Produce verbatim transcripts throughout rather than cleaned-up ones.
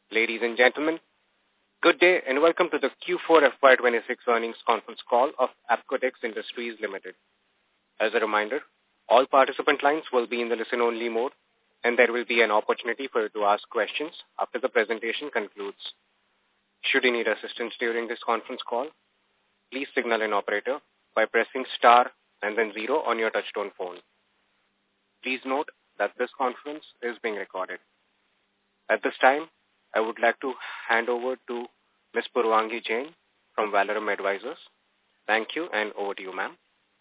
Ladies and gentlemen, good day and welcome to the Q four F Y twenty-six earnings conference call of Apcotex Industries Limited. As a reminder, all participant lines will be in the listen-only mode and there will be an opportunity for you to ask questions after the presentation concludes. Should you need assistance during this conference call, please signal an operator by pressing star and then zero on your touchtone phone. Please note that this conference is being recorded. At this time, I would like to hand over to Miz Purvangi Jain from Valorem Advisors. Thank you, and over to you, ma'am.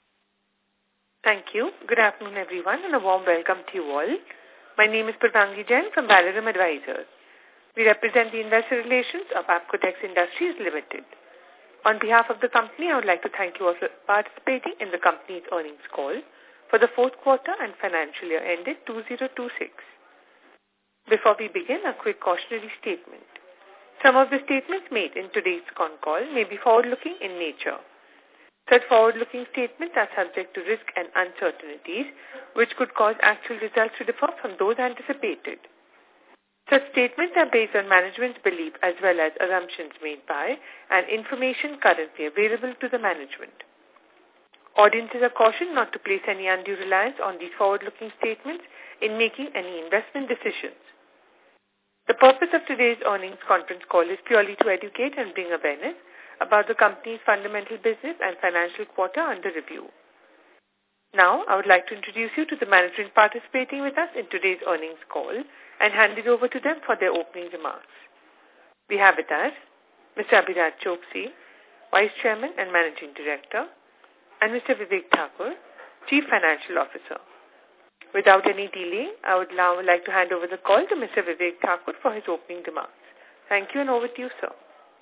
Thank you. Good afternoon, everyone, and a warm welcome to you all. My name is Purvangi Jain from Valorem Advisors. We represent the investor relations of Apcotex Industries Limited. On behalf of the company, I would like to thank you all for participating in the company's earnings call for the fourth quarter and financial year ended two thousand twenty-six. Before we begin, a quick cautionary statement. Some of the statements made in today's con call may be forward-looking in nature. Such forward-looking statements are subject to risk and uncertainties, which could cause actual results to differ from those anticipated. Such statements are based on management's belief as well as assumptions made by and information currently available to the management. Audiences are cautioned not to place any undue reliance on these forward-looking statements in making any investment decisions. The purpose of today's earnings conference call is purely to educate and bring awareness about the company's fundamental business and financial quarter under review. Now, I would like to introduce you to the management participating with us in today's earnings call and hand it over to them for their opening remarks. We have with us Mister Abhiraj Choksey, Vice Chairman and Managing Director, and Mister Vivek Thakur, Chief Financial Officer. Without any delay, I would now like to hand over the call to Mister Vivek Thakur for his opening remarks. Thank you, and over to you, sir.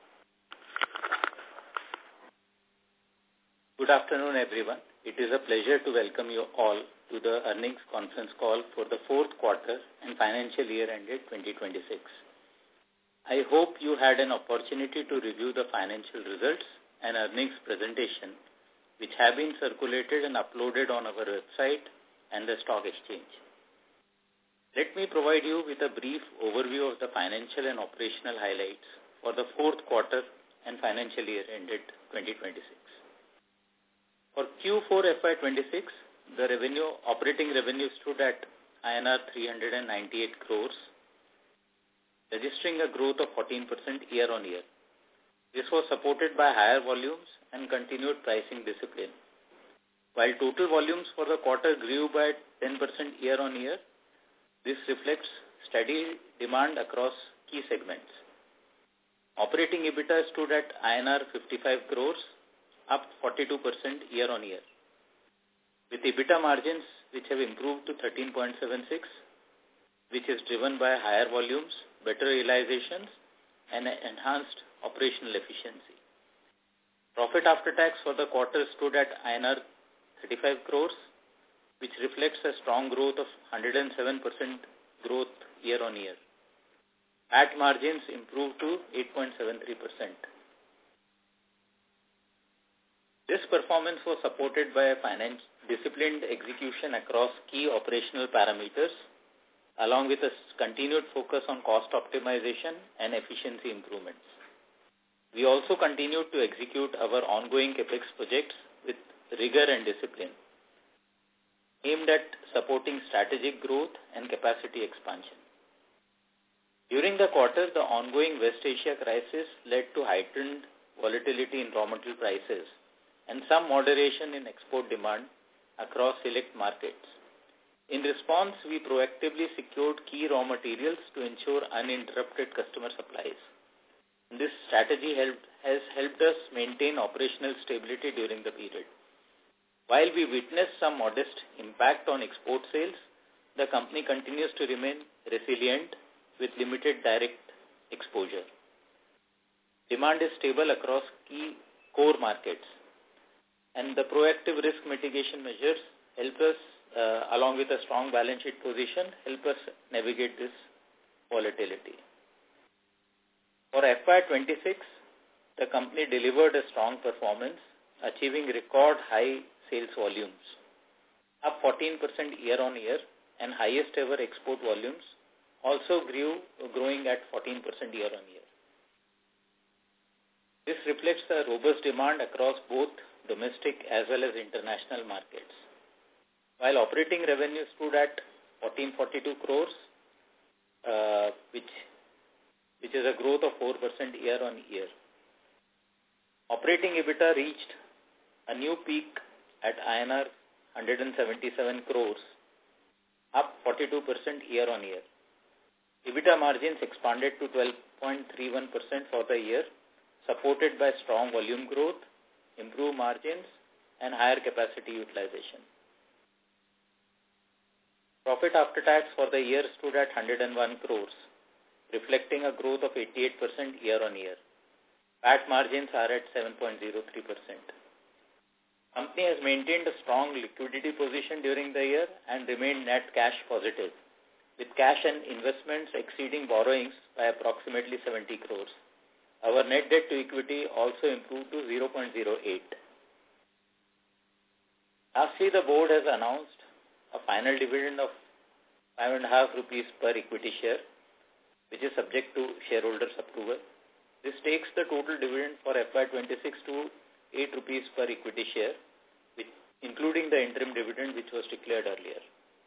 Good afternoon, everyone. It is a pleasure to welcome you all to the earnings conference call for the fourth quarter and financial year ended twenty twenty-six. I hope you had an opportunity to review the financial results and earnings presentation, which have been circulated and uploaded on our website and the stock exchange. Let me provide you with a brief overview of the financial and operational highlights for the fourth quarter and financial year ended twenty twenty-six. For Q four F Y twenty-six, the revenue, operating revenue stood at I N R three hundred ninety-eight crores, registering a growth of fourteen percent year-on-year. This was supported by higher volumes and continued pricing discipline. While total volumes for the quarter grew by ten percent year-on-year, this reflects steady demand across key segments. Operating EBITDA stood at I N R fifty-five crores, up forty-two percent year-on-year, with EBITDA margins which have improved to thirteen point seven six, which is driven by higher volumes, better realizations, and enhanced operational efficiency. Profit after tax for the quarter stood at I N R thirty-five crores, which reflects a strong growth of one hundred seven percent growth year-on-year. P A T margins improved to eight point seven three percent. This performance was supported by a finance disciplined execution across key operational parameters, along with a continued focus on cost optimization and efficiency improvements. We also continued to execute our ongoing CAPEX projects with rigor and discipline, aimed at supporting strategic growth and capacity expansion. During the quarter, the ongoing West Asia crisis led to heightened volatility in raw material prices and some moderation in export demand across select markets. In response, we proactively secured key raw materials to ensure uninterrupted customer supplies. This strategy helped, has helped us maintain operational stability during the period. While we witnessed some modest impact on export sales, the company continues to remain resilient with limited direct exposure. Demand is stable across key core markets, and the proactive risk mitigation measures help us, uh, along with a strong balance sheet position, help us navigate this volatility. For F Y twenty-six, the company delivered a strong performance, achieving record high sales volumes, up fourteen percent year-on-year and highest ever export volumes also grew, growing at fourteen percent year-on-year. This reflects the robust demand across both domestic as well as international markets. While operating revenue stood at fourteen forty-two crores, uh, which, which is a growth of four percent year-on-year. Operating EBITDA reached a new peak at I N R one hundred seventy-seven crores, up forty-two percent year-on-year. EBITDA margins expanded to twelve point three one percent for the year, supported by strong volume growth, improved margins, and higher capacity utilization. Profit after tax for the year stood at one hundred one crores, reflecting a growth of eighty-eight percent year-on-year. P A T margins are at seven point zero three percent. Company has maintained a strong liquidity position during the year and remained net cash positive, with cash and investments exceeding borrowings by approximately seventy crores. Our net debt to equity also improved to zero point zero eight. Lastly, the board has announced a final dividend of five and a half rupees per equity share, which is subject to shareholders' approval. This takes the total dividend for F Y twenty-six to eight rupees per equity share, which, including the interim dividend which was declared earlier.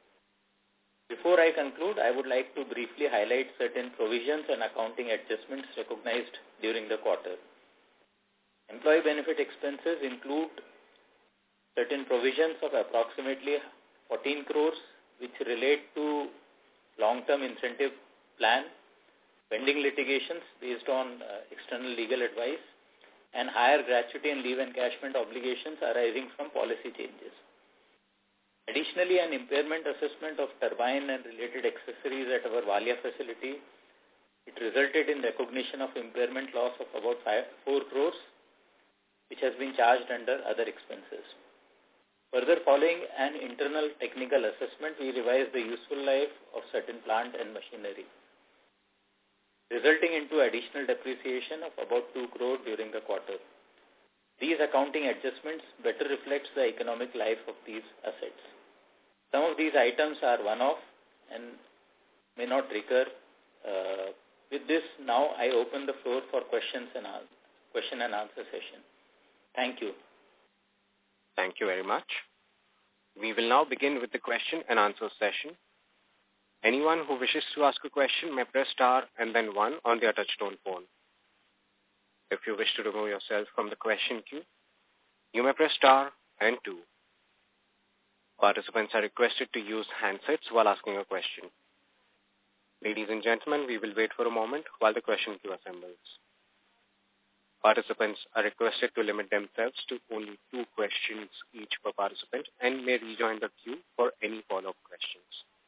Before I conclude, I would like to briefly highlight certain provisions and accounting adjustments recognized during the quarter. Employee benefit expenses include certain provisions of approximately fourteen crores which relate to long-term incentive plan, pending litigations based on uh, external legal advice, and higher gratuity and leave encashment obligations arising from policy changes. Additionally, an impairment assessment of turbine and related accessories at our Valia facility, it resulted in recognition of impairment loss of about five, four crores, which has been charged under other expenses. Further, following an internal technical assessment, we revised the useful life of certain plant and machinery, resulting into additional depreciation of about two crore during the quarter. These accounting adjustments better reflects the economic life of these assets. Some of these items are one-off and may not recur. Uh, with this, now I open the floor for questions and question and answer session. Thank you. Thank you very much. We will now begin with the question and answer session. Anyone who wishes to ask a question may press star and then one on their touchtone phone. If you wish to remove yourself from the question queue, you may press star and two. Participants are requested to use handsets while asking a question. Ladies and gentlemen, we will wait for a moment while the question queue assembles. Participants are requested to limit themselves to only two questions each per participant and may rejoin the queue for any follow-up questions.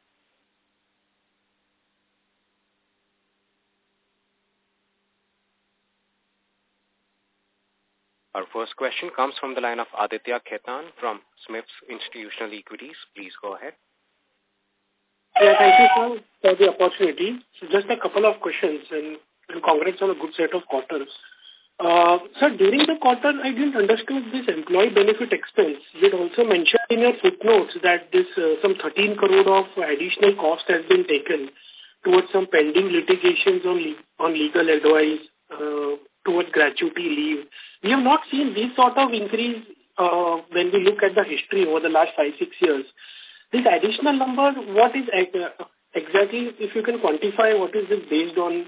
Our first question comes from the line of Aditya Khetan from Smith's Institutional Equities. Please go ahead. Yeah, thank you, sir, for the opportunity. So just a couple of questions, and, and congrats on a good set of quarters. Uh, sir, during the quarter, I didn't understand this employee benefit expense. You had also mentioned in your footnotes that this uh, some thirteen crore of additional cost has been taken towards some pending litigations on, le on legal advice, uh, towards gratuity leave. We have not seen this sort of increase uh, when we look at the history over the last five, six years. This additional number, what is uh, exactly, if you can quantify, what is this based on?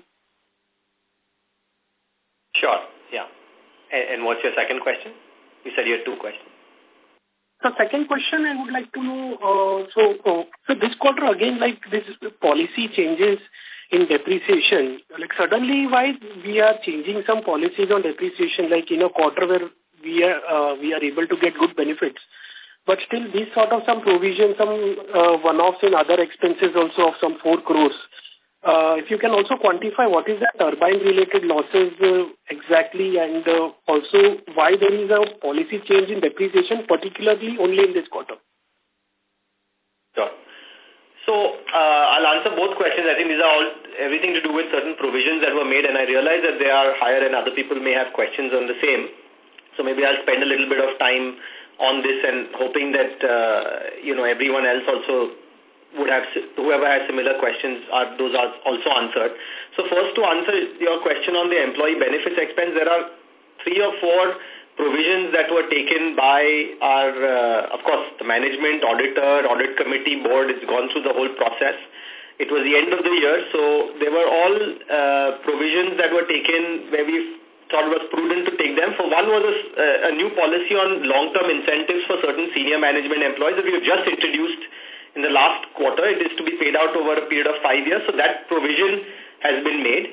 Sure, yeah. And, and what's your second question? You said you had two questions. The second question I would like to know, uh, so, uh, so this quarter again, like this policy changes in depreciation, like suddenly why we are changing some policies on depreciation, like in a quarter where we are, uh, we are able to get good benefits, but still these sort of some provisions, some uh, one-offs in other expenses also of some four crores. Uh, if you can also quantify what is the turbine-related losses uh, exactly, and uh, also why there is a policy change in depreciation, particularly only in this quarter. Sure. So uh, I'll answer both questions. I think these are all everything to do with certain provisions that were made, and I realize that they are higher and other people may have questions on the same. So maybe I'll spend a little bit of time on this and hoping that, uh, you know, everyone else also would have, whoever has similar questions, are those are also answered. So first, to answer your question on the employee benefits expense, there are three or four provisions that were taken by our, uh, of course, the management, auditor, audit committee, board. It's gone through the whole process. It was the end of the year, so there were all uh, provisions that were taken where we thought it was prudent to take them. For one was a, a new policy on long-term incentives for certain senior management employees that we have just introduced in the last quarter. It is to be paid out over a period of five years, so that provision has been made.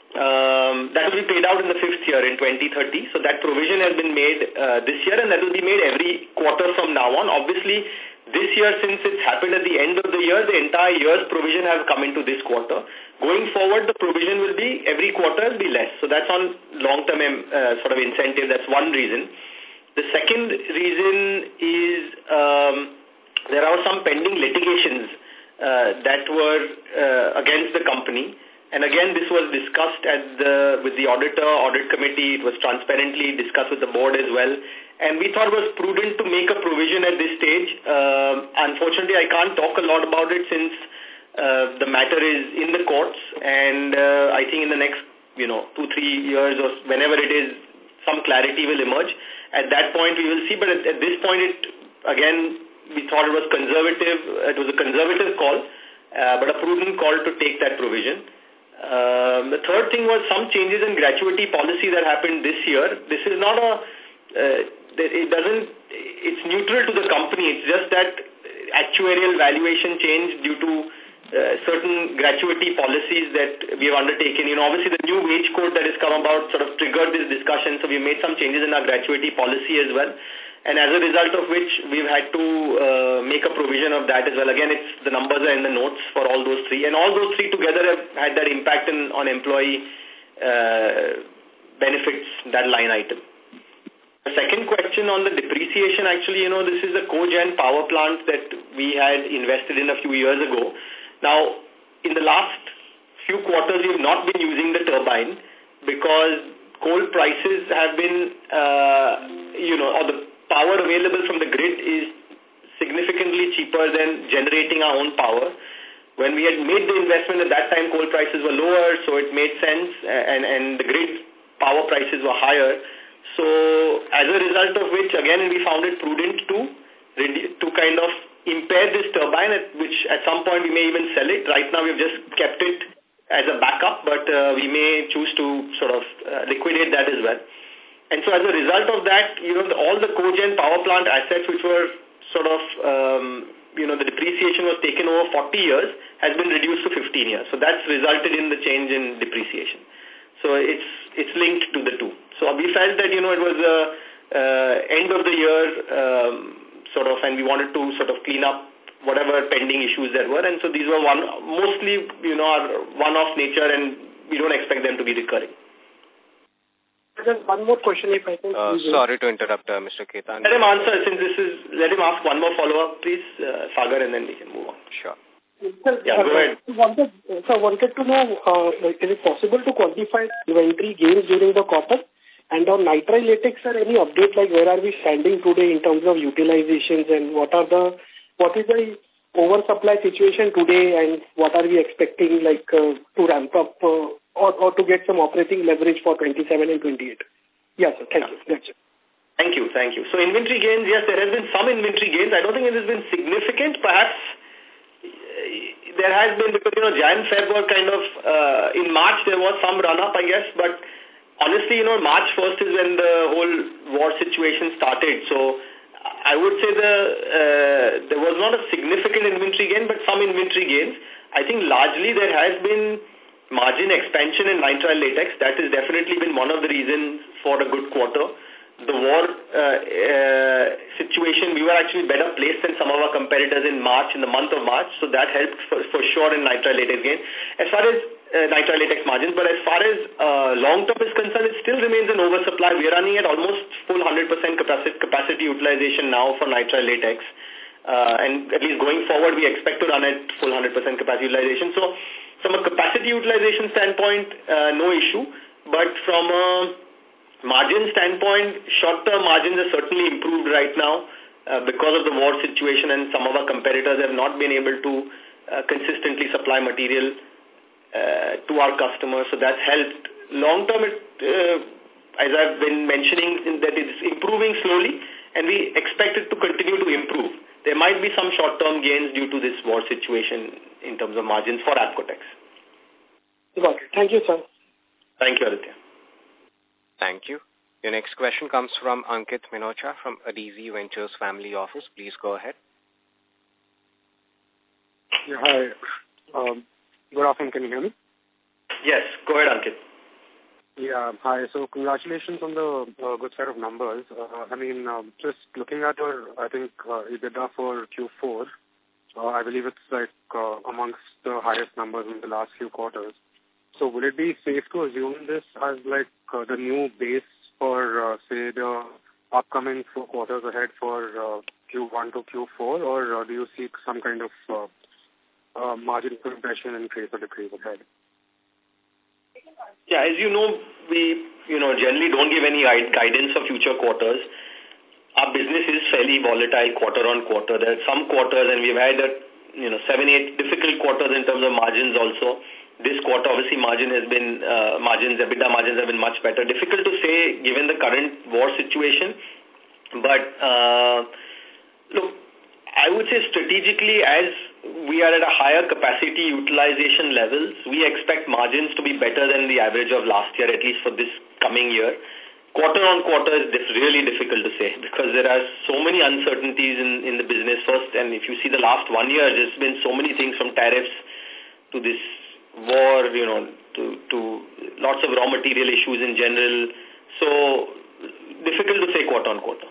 Um, that will be paid out in the fifth year in twenty thirty. So that provision has been made uh, this year, and that will be made every quarter from now on. Obviously, this year, since it's happened at the end of the year, the entire year's provision has come into this quarter. Going forward, the provision will be every quarter will be less. So that's on long-term uh, sort of incentive. That's one reason. The second reason is um, there are some pending litigations uh, that were uh, against the company. And again, this was discussed at the, with the auditor, audit committee. It was transparently discussed with the board as well. And we thought it was prudent to make a provision at this stage. Uh, unfortunately, I can't talk a lot about it since uh, the matter is in the courts. And uh, I think in the next, you know, two, three years or whenever it is, some clarity will emerge. At that point, we will see. But at, at this point, it again, we thought it was conservative. It was a conservative call, uh, but a prudent call to take that provision. Um, the third thing was some changes in gratuity policy that happened this year. This is not a, uh, it doesn't, it's neutral to the company. It's just that actuarial valuation change due to uh, certain gratuity policies that we have undertaken. You know, obviously the new wage code that has come about sort of triggered this discussion. So we made some changes in our gratuity policy as well. And as a result of which, we've had to uh, make a provision of that as well. Again, it's the numbers are in the notes for all those three. And all those three together have had that impact in, on employee uh, benefits, that line item. The second question on the depreciation, actually, you know, this is a cogen power plant that we had invested in a few years ago. Now, in the last few quarters, we have not been using the turbine because coal prices have been, uh, you know, or the power available from the grid is significantly cheaper than generating our own power. When we had made the investment at that time, coal prices were lower, so it made sense, and, and the grid power prices were higher. So as a result of which, again, we found it prudent to, to kind of impair this turbine, at which at some point we may even sell it. Right now we've just kept it as a backup, but uh, we may choose to sort of uh, liquidate that as well. And so as a result of that, you know, the, all the cogen power plant assets which were sort of, um, you know, the depreciation was taken over forty years has been reduced to fifteen years. So that's resulted in the change in depreciation. So it's it's linked to the two. So we felt that, you know, it was a uh, end of the year um, sort of, and we wanted to sort of clean up whatever pending issues there were. And so these were one mostly, you know, are one-off nature, and we don't expect them to be recurring. Just one more question, if I can. Uh, sorry to interrupt, uh, Mister Ketan. Let him answer, since this is, let him ask one more follow-up, please, uh, Sagar, and then we can move on. Sure. Sir, yeah, go ahead. I wanted, so I wanted to know, uh, like, is it possible to quantify inventory gains during the quarter? And on nitrile latex, sir, any update, like where are we standing today in terms of utilizations, and what are the, what is the oversupply situation today, and what are we expecting, like, uh, to ramp up uh, or, or to get some operating leverage for twenty-seven and twenty-eight? Yes, sir. Thank you. That's it. Thank you. Thank you. So inventory gains, yes, there has been some inventory gains. I don't think it has been significant. Perhaps there has been, because, you know, Jan, Feb were kind of, uh, in March there was some run-up, I guess, but honestly, you know, March first is when the whole war situation started. So I would say the uh, there was not a significant inventory gain, but some inventory gains. I think largely there has been margin expansion in nitrile latex. That has definitely been one of the reasons for a good quarter. The war uh, uh, situation, we were actually better placed than some of our competitors in March, in the month of March. So that helped for, for sure in nitrile latex gain. As far as uh, nitrile latex margins, but as far as uh, long-term is concerned, it still remains an oversupply. We are running at almost full one hundred percent capacity, capacity utilization now for nitrile latex. Uh, and at least going forward, we expect to run at full one hundred percent capacity utilization. So from a capacity utilization standpoint, uh, no issue. But from a margin standpoint, short-term margins are certainly improved right now uh, because of the war situation, and some of our competitors have not been able to uh, consistently supply material uh, to our customers, so that's helped. Long term, it, uh, as I've been mentioning, that it's improving slowly, and we expect it to continue to improve. There might be some short-term gains due to this war situation in terms of margins for Apcotex. Got it. Thank you, sir. Thank you, Aditya. Thank you. Your next question comes from Ankit Minocha from Adezi Ventures Family Office. Please go ahead. Yeah, hi. Um, good afternoon. Can you hear me? Yes, go ahead, Ankit. Yeah, hi. So congratulations on the uh, good set of numbers. Uh, I mean, um, just looking at your, I think, uh, EBITDA for Q four, uh, I believe it's like uh, amongst the highest numbers in the last few quarters. So would it be safe to assume this as like uh, the new base for, uh, say, the upcoming four quarters ahead for uh, Q one to Q four, or uh, do you seek some kind of uh, uh, margin compression increase or decrease ahead? Yeah, as you know, we you know generally don't give any guidance for future quarters. Our business is fairly volatile quarter on quarter. There are some quarters, and we've had a, you know seven, eight difficult quarters in terms of margins also. This quarter, obviously, margin has been uh, margins, EBITDA margins have been much better. Difficult to say given the current war situation, but uh, look, I would say strategically, as we are at a higher capacity utilization levels, we expect margins to be better than the average of last year, at least for this coming year. Quarter on quarter is really difficult to say because there are so many uncertainties in, in the business first. And if you see the last one year, there's been so many things from tariffs to this war, you know, to, to lots of raw material issues in general. So difficult to say quarter on quarter.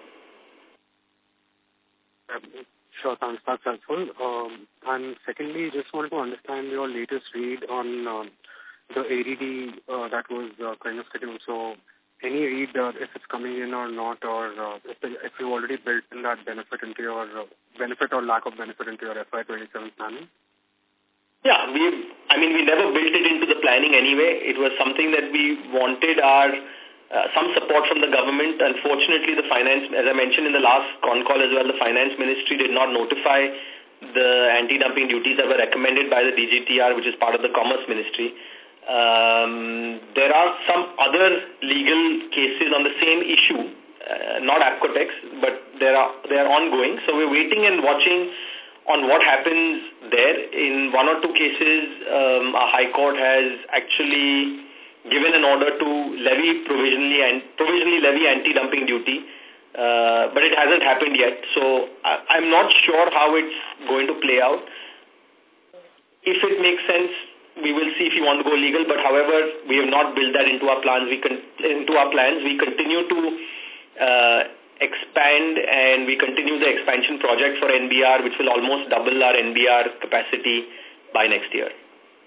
Sure, thanks. That's helpful. Um, and secondly, just wanted to understand your latest read on um, the A D D uh, that was uh, kind of scheduled. So any read uh, if it's coming in or not, or uh, if, if you already built in that benefit into your uh, benefit or lack of benefit into your F Y twenty-seven planning? Yeah, we. I mean, we never built it into the planning anyway. It was something that we wanted our uh, some support from the government. Unfortunately, the finance, as I mentioned in the last con call as well, the finance ministry did not notify the anti-dumping duties that were recommended by the D G T R, which is part of the Commerce Ministry. Um, there are some other legal cases on the same issue, uh, not Apcotex, but they are they are ongoing. So we're waiting and watching on what happens there. In one or two cases, um, a High Court has actually given an order to levy provisionally and provisionally levy anti-dumping duty, uh, but it hasn't happened yet. So I, I'm not sure how it's going to play out. If it makes sense, we will see if you want to go legal. But however, we have not built that into our plans. We con into our plans. We continue to uh, expand, and we continue the expansion project for N B R, which will almost double our N B R capacity by next year.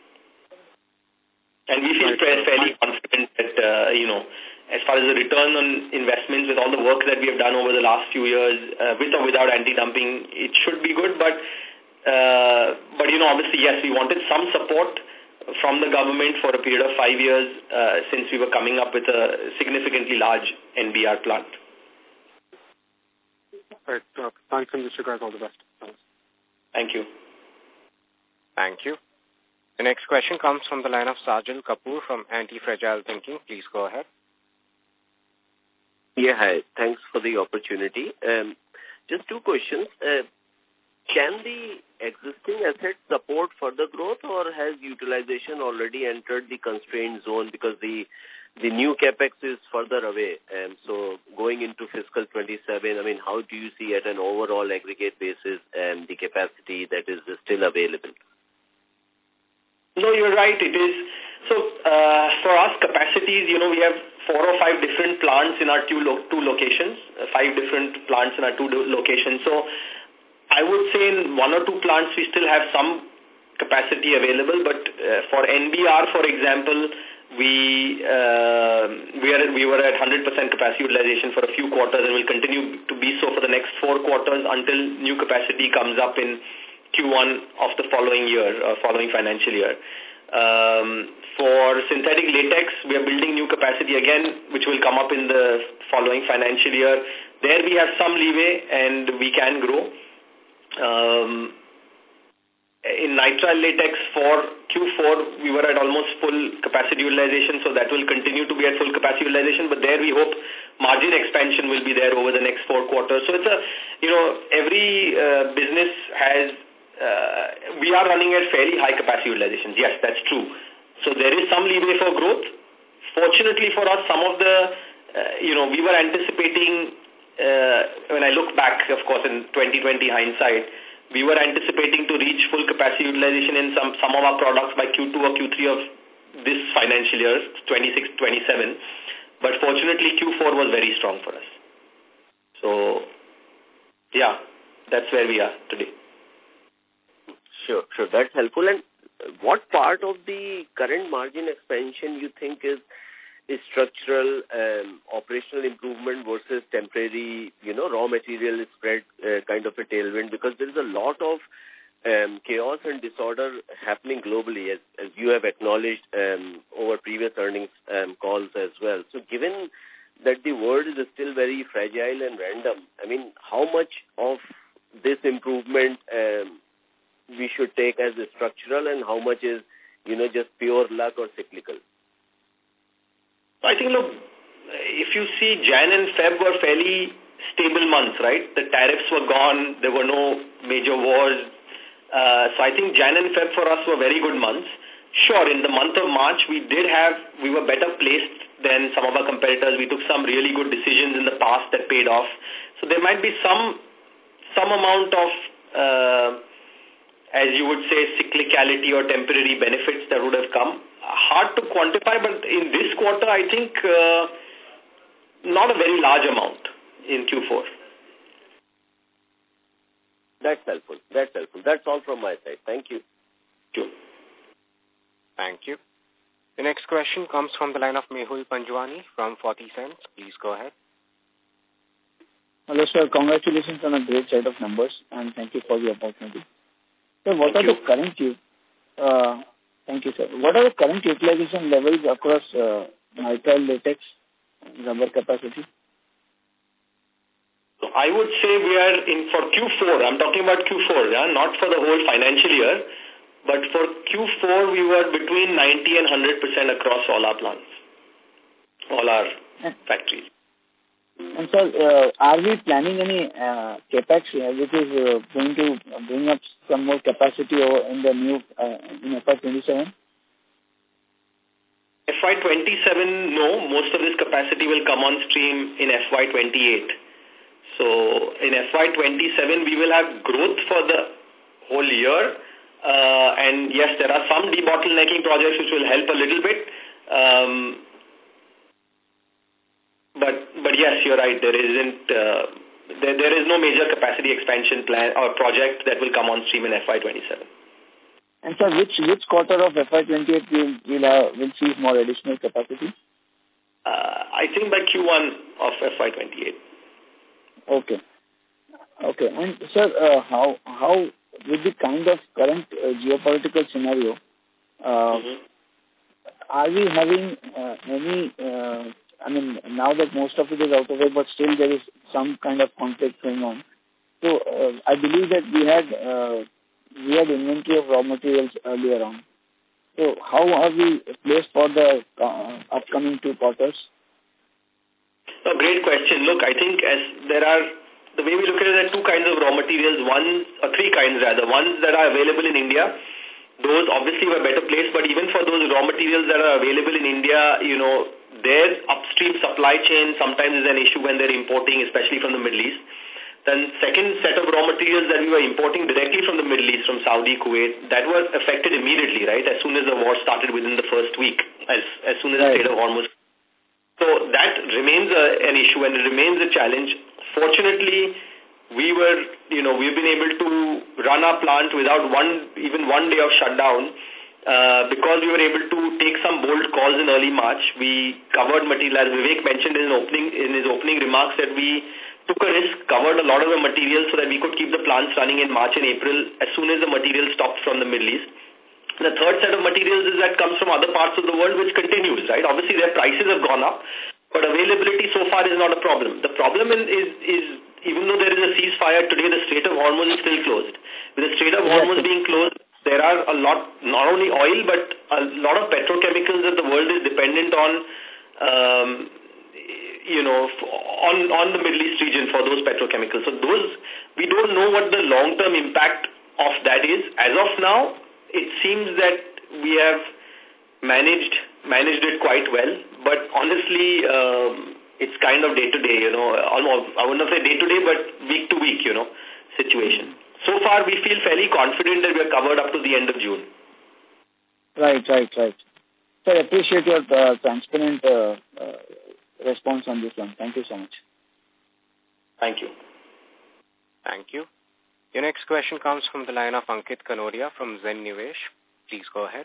And we feel fairly confident that, uh, you know, as far as the return on investments with all the work that we have done over the last few years, uh, with or without anti-dumping, it should be good. But, uh, but you know, obviously, yes, we wanted some support from the government for a period of five years uh, since we were coming up with a significantly large N B R plant. Right. Uh, thanks, and wish you guys all the best. Thanks. Thank you. Thank you. The next question comes from the line of Sajal Kapoor from Anti-Fragile Thinking. Please go ahead. Yeah, hi. Thanks for the opportunity. Um, just two questions. Uh, can the existing assets support further growth, or has utilization already entered the constrained zone because the the new capex is further away? Um, so going into fiscal twenty-seven, I mean, how do you see at an overall aggregate basis um, the capacity that is still available? No, you're right. It is. So uh, for us, capacities, you know, we have four or five different plants in our two, lo two locations, uh, five different plants in our two locations. So I would say in one or two plants, we still have some capacity available. But uh, for N B R, for example, we uh, we are we were at one hundred percent capacity utilization for a few quarters, and will continue to be so for the next four quarters until new capacity comes up in Q one of the following year, uh, following financial year. Um, for synthetic latex, we are building new capacity again, which will come up in the following financial year. There we have some leeway and we can grow. Um, in nitrile latex for Q four, we were at almost full capacity utilization, so that will continue to be at full capacity utilization. But there we hope margin expansion will be there over the next four quarters. So it's a, you know, every uh, business has, uh, we are running at fairly high capacity utilizations. Yes, that's true. So there is some leeway for growth. Fortunately for us, some of the, uh, you know, we were anticipating, uh, when I look back, of course, in twenty twenty hindsight, we were anticipating to reach full capacity utilization in some, some of our products by Q two or Q three of this financial year, twenty-six twenty-seven. But fortunately, Q four was very strong for us. So, yeah, that's where we are today. Sure, sure. That's helpful. And what part of the current margin expansion you think is is structural um, operational improvement versus temporary, you know, raw material spread uh, kind of a tailwind? Because there is a lot of um, chaos and disorder happening globally, as, as you have acknowledged um, over previous earnings um, calls as well. So given that the world is still very fragile and random, I mean, how much of this improvement um, we should take as a structural and how much is, you know, just pure luck or cyclical? I think, look, if you see Jan and Feb were fairly stable months, right? The tariffs were gone. There were no major wars. Uh, so I think Jan and Feb for us were very good months. Sure, in the month of March, we did have, we were better placed than some of our competitors. We took some really good decisions in the past that paid off. So there might be some, some amount of, uh, as you would say, cyclicality or temporary benefits that would have come. Hard to quantify, but in this quarter, I think uh, not a very large amount in Q four. That's helpful. That's helpful. That's all from my side. Thank you. Thank you. Thank you. The next question comes from the line of Mehul Panjwani from forty cents. Please go ahead. Hello, sir. Congratulations on a great set of numbers, and thank you for the opportunity. So what thank are you. the current... Uh, Thank you, sir. What are the current utilization levels across uh, nitrile latex rubber capacity? So I would say we are in for Q four. I'm talking about Q four, yeah, not for the whole financial year. But for Q four, we were between ninety and one hundred percent across all our plants, all our and, factories. And, sir, uh, are we planning any uh, capex uh, which is uh, going to bring up some more capacity in the new, uh, in F Y twenty-seven? F Y twenty-seven, no. Most of this capacity will come on stream in F Y twenty-eight. So, in F Y twenty-seven, we will have growth for the whole year. Uh, and yes, there are some debottlenecking projects which will help a little bit. Um, But but yes, you're right. There isn't uh, there there is no major capacity expansion plan or project that will come on stream in F Y twenty-seven. And sir, which which quarter of F Y twenty-eight will will have will see more additional capacity? Uh, I think by Q one of F Y twenty-eight. Okay, okay. And sir, uh, how how with the kind of current uh, geopolitical scenario, uh, mm-hmm. are we having uh, any? Uh, I mean, now that most of it is out of it, but still there is some kind of conflict going on. So, uh, I believe that we had uh, we had inventory of raw materials earlier on. So, how are we placed for the uh, upcoming two quarters? A great question. Look, I think as there are, the way we look at it, there are two kinds of raw materials, one, or three kinds rather. Ones that are available in India. Those obviously were better placed, but even for those raw materials that are available in India, you know, their upstream supply chain sometimes is an issue when they're importing, especially from the Middle East. Then second set of raw materials that we were importing directly from the Middle East, from Saudi, Kuwait, that was affected immediately, right, as soon as the war started within the first week, as, as soon as right. the Strait of Hormuz. So that remains a, an issue and it remains a challenge. Fortunately, we were, you know, we've been able to run our plant without one, even one day of shutdown. Uh, because we were able to take some bold calls in early March. We covered material, as Vivek mentioned in, opening, in his opening remarks, that we took a risk, covered a lot of the material so that we could keep the plants running in March and April as soon as the material stopped from the Middle East. The third set of materials is that comes from other parts of the world, which continues, right? Obviously, their prices have gone up, but availability so far is not a problem. The problem in, is, is, even though there is a ceasefire today, the Strait of Hormuz is still closed. With the Strait of Hormuz being closed, there are a lot, not only oil, but a lot of petrochemicals that the world is dependent on, um, you know, on, on the Middle East region for those petrochemicals. So those, we don't know what the long-term impact of that is. As of now, it seems that we have managed managed it quite well, but honestly, um, it's kind of day-to-day, you know, almost, I wouldn't say day-to-day, but week-to-week, you know, situation. So far, we feel fairly confident that we are covered up to the end of June. Right, right, right. So I appreciate your uh, transparent uh, uh, response on this one. Thank you so much. Thank you. Thank you. Your next question comes from the line of Ankit Kanodia from Zen Nivesh. Please go ahead.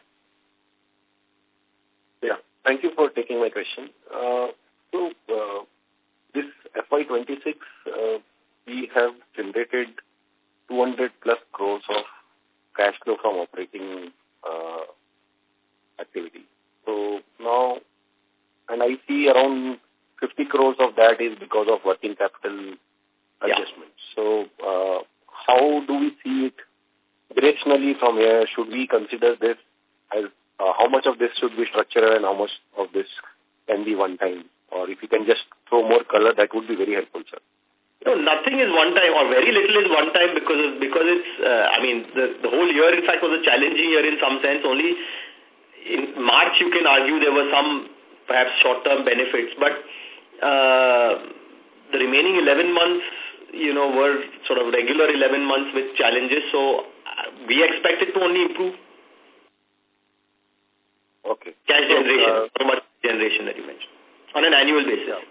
Yeah, thank you for taking my question. Uh, so, uh, this F Y twenty-six, uh, we have generated two hundred plus crores of cash flow from operating uh, activity. So now, and I see around fifty crores of that is because of working capital adjustments. Yeah. So, uh, how do we see it directionally from here? Should we consider this as uh, how much of this should be structural and how much of this can be one time? Or if you can just throw more color, that would be very helpful, sir. No, nothing is one time, or very little is one time, because of, because it's, uh, I mean, the, the whole year, in fact, was a challenging year in some sense. Only in March, you can argue there were some, perhaps, short-term benefits. But uh, the remaining eleven months, you know, were sort of regular eleven months with challenges. So uh, we expect it to only improve. Okay. Cash so, generation, uh, how much generation that you mentioned, on an annual basis. Yeah.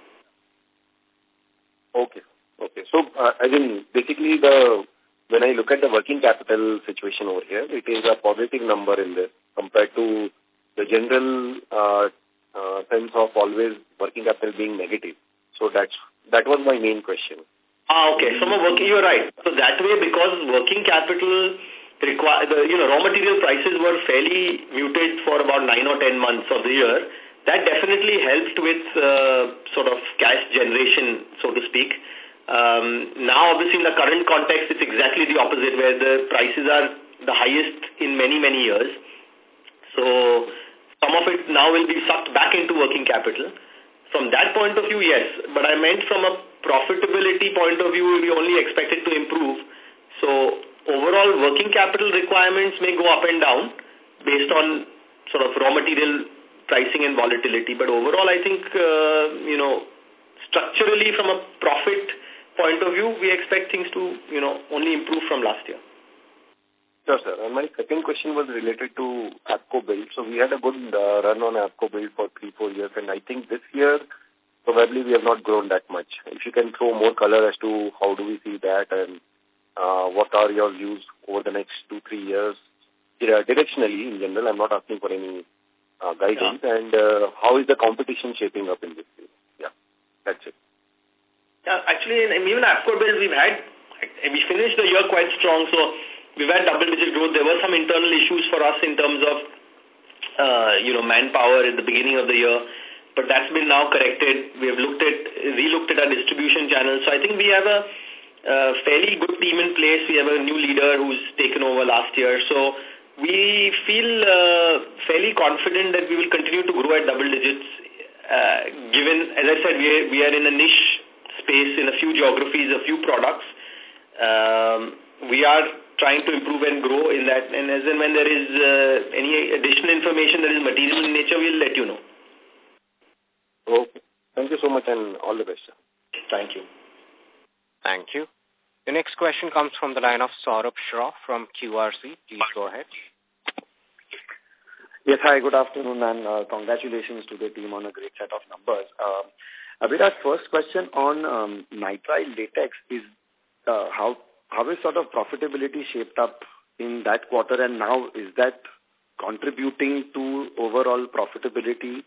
Okay. Okay. So, uh, I mean, basically, the when I look at the working capital situation over here, it is a positive number in this compared to the general uh, uh, sense of always working capital being negative. So that's that was my main question. Ah, okay. From a working, you're right. So that way, because working capital require the you know raw material prices were fairly muted for about nine or ten months of the year. That definitely helped with uh, sort of cash generation, so to speak. Um, now, obviously, in the current context, it's exactly the opposite, where the prices are the highest in many, many years. So, some of it now will be sucked back into working capital. From that point of view, yes. But I meant from a profitability point of view, we only expect it to improve. So, overall, working capital requirements may go up and down based on sort of raw material pricing and volatility. But overall, I think, uh, you know, structurally from a profit point of view, we expect things to, you know, only improve from last year. Sure, sir. And my second question was related to ApcoBuild. So we had a good uh, run on ApcoBuild for three, four years. And I think this year, probably we have not grown that much. If you can throw more color as to how do we see that and uh, what are your views over the next two, three years, yeah, directionally in general. I'm not asking for any uh, guidance. Yeah. And uh, how is the competition shaping up in this field? Yeah, that's it. Yeah, actually, in, even ApcoBuild, we've had, we finished the year quite strong, so we've had double-digit growth. There were some internal issues for us in terms of, uh, you know, manpower at the beginning of the year, but that's been now corrected. We have looked at, re-looked at our distribution channels. So I think we have a uh, fairly good team in place. We have a new leader who's taken over last year. So we feel uh, fairly confident that we will continue to grow at double digits, uh, given, as I said, we are, we are in a niche space in a few geographies, a few products. Um, we are trying to improve and grow in that, and as and when there is uh, any additional information that is material in nature, we'll let you know. Okay. Thank you so much and all the best, sir. Thank you. Thank you. The next question comes from the line of Saurabh Shroff from Q R C. Please go ahead. Yes, hi, good afternoon, and uh, congratulations to the team on a great set of numbers. Uh, Abhiraj, first question on um, nitrile latex is uh, how how is sort of profitability shaped up in that quarter, and now is that contributing to overall profitability?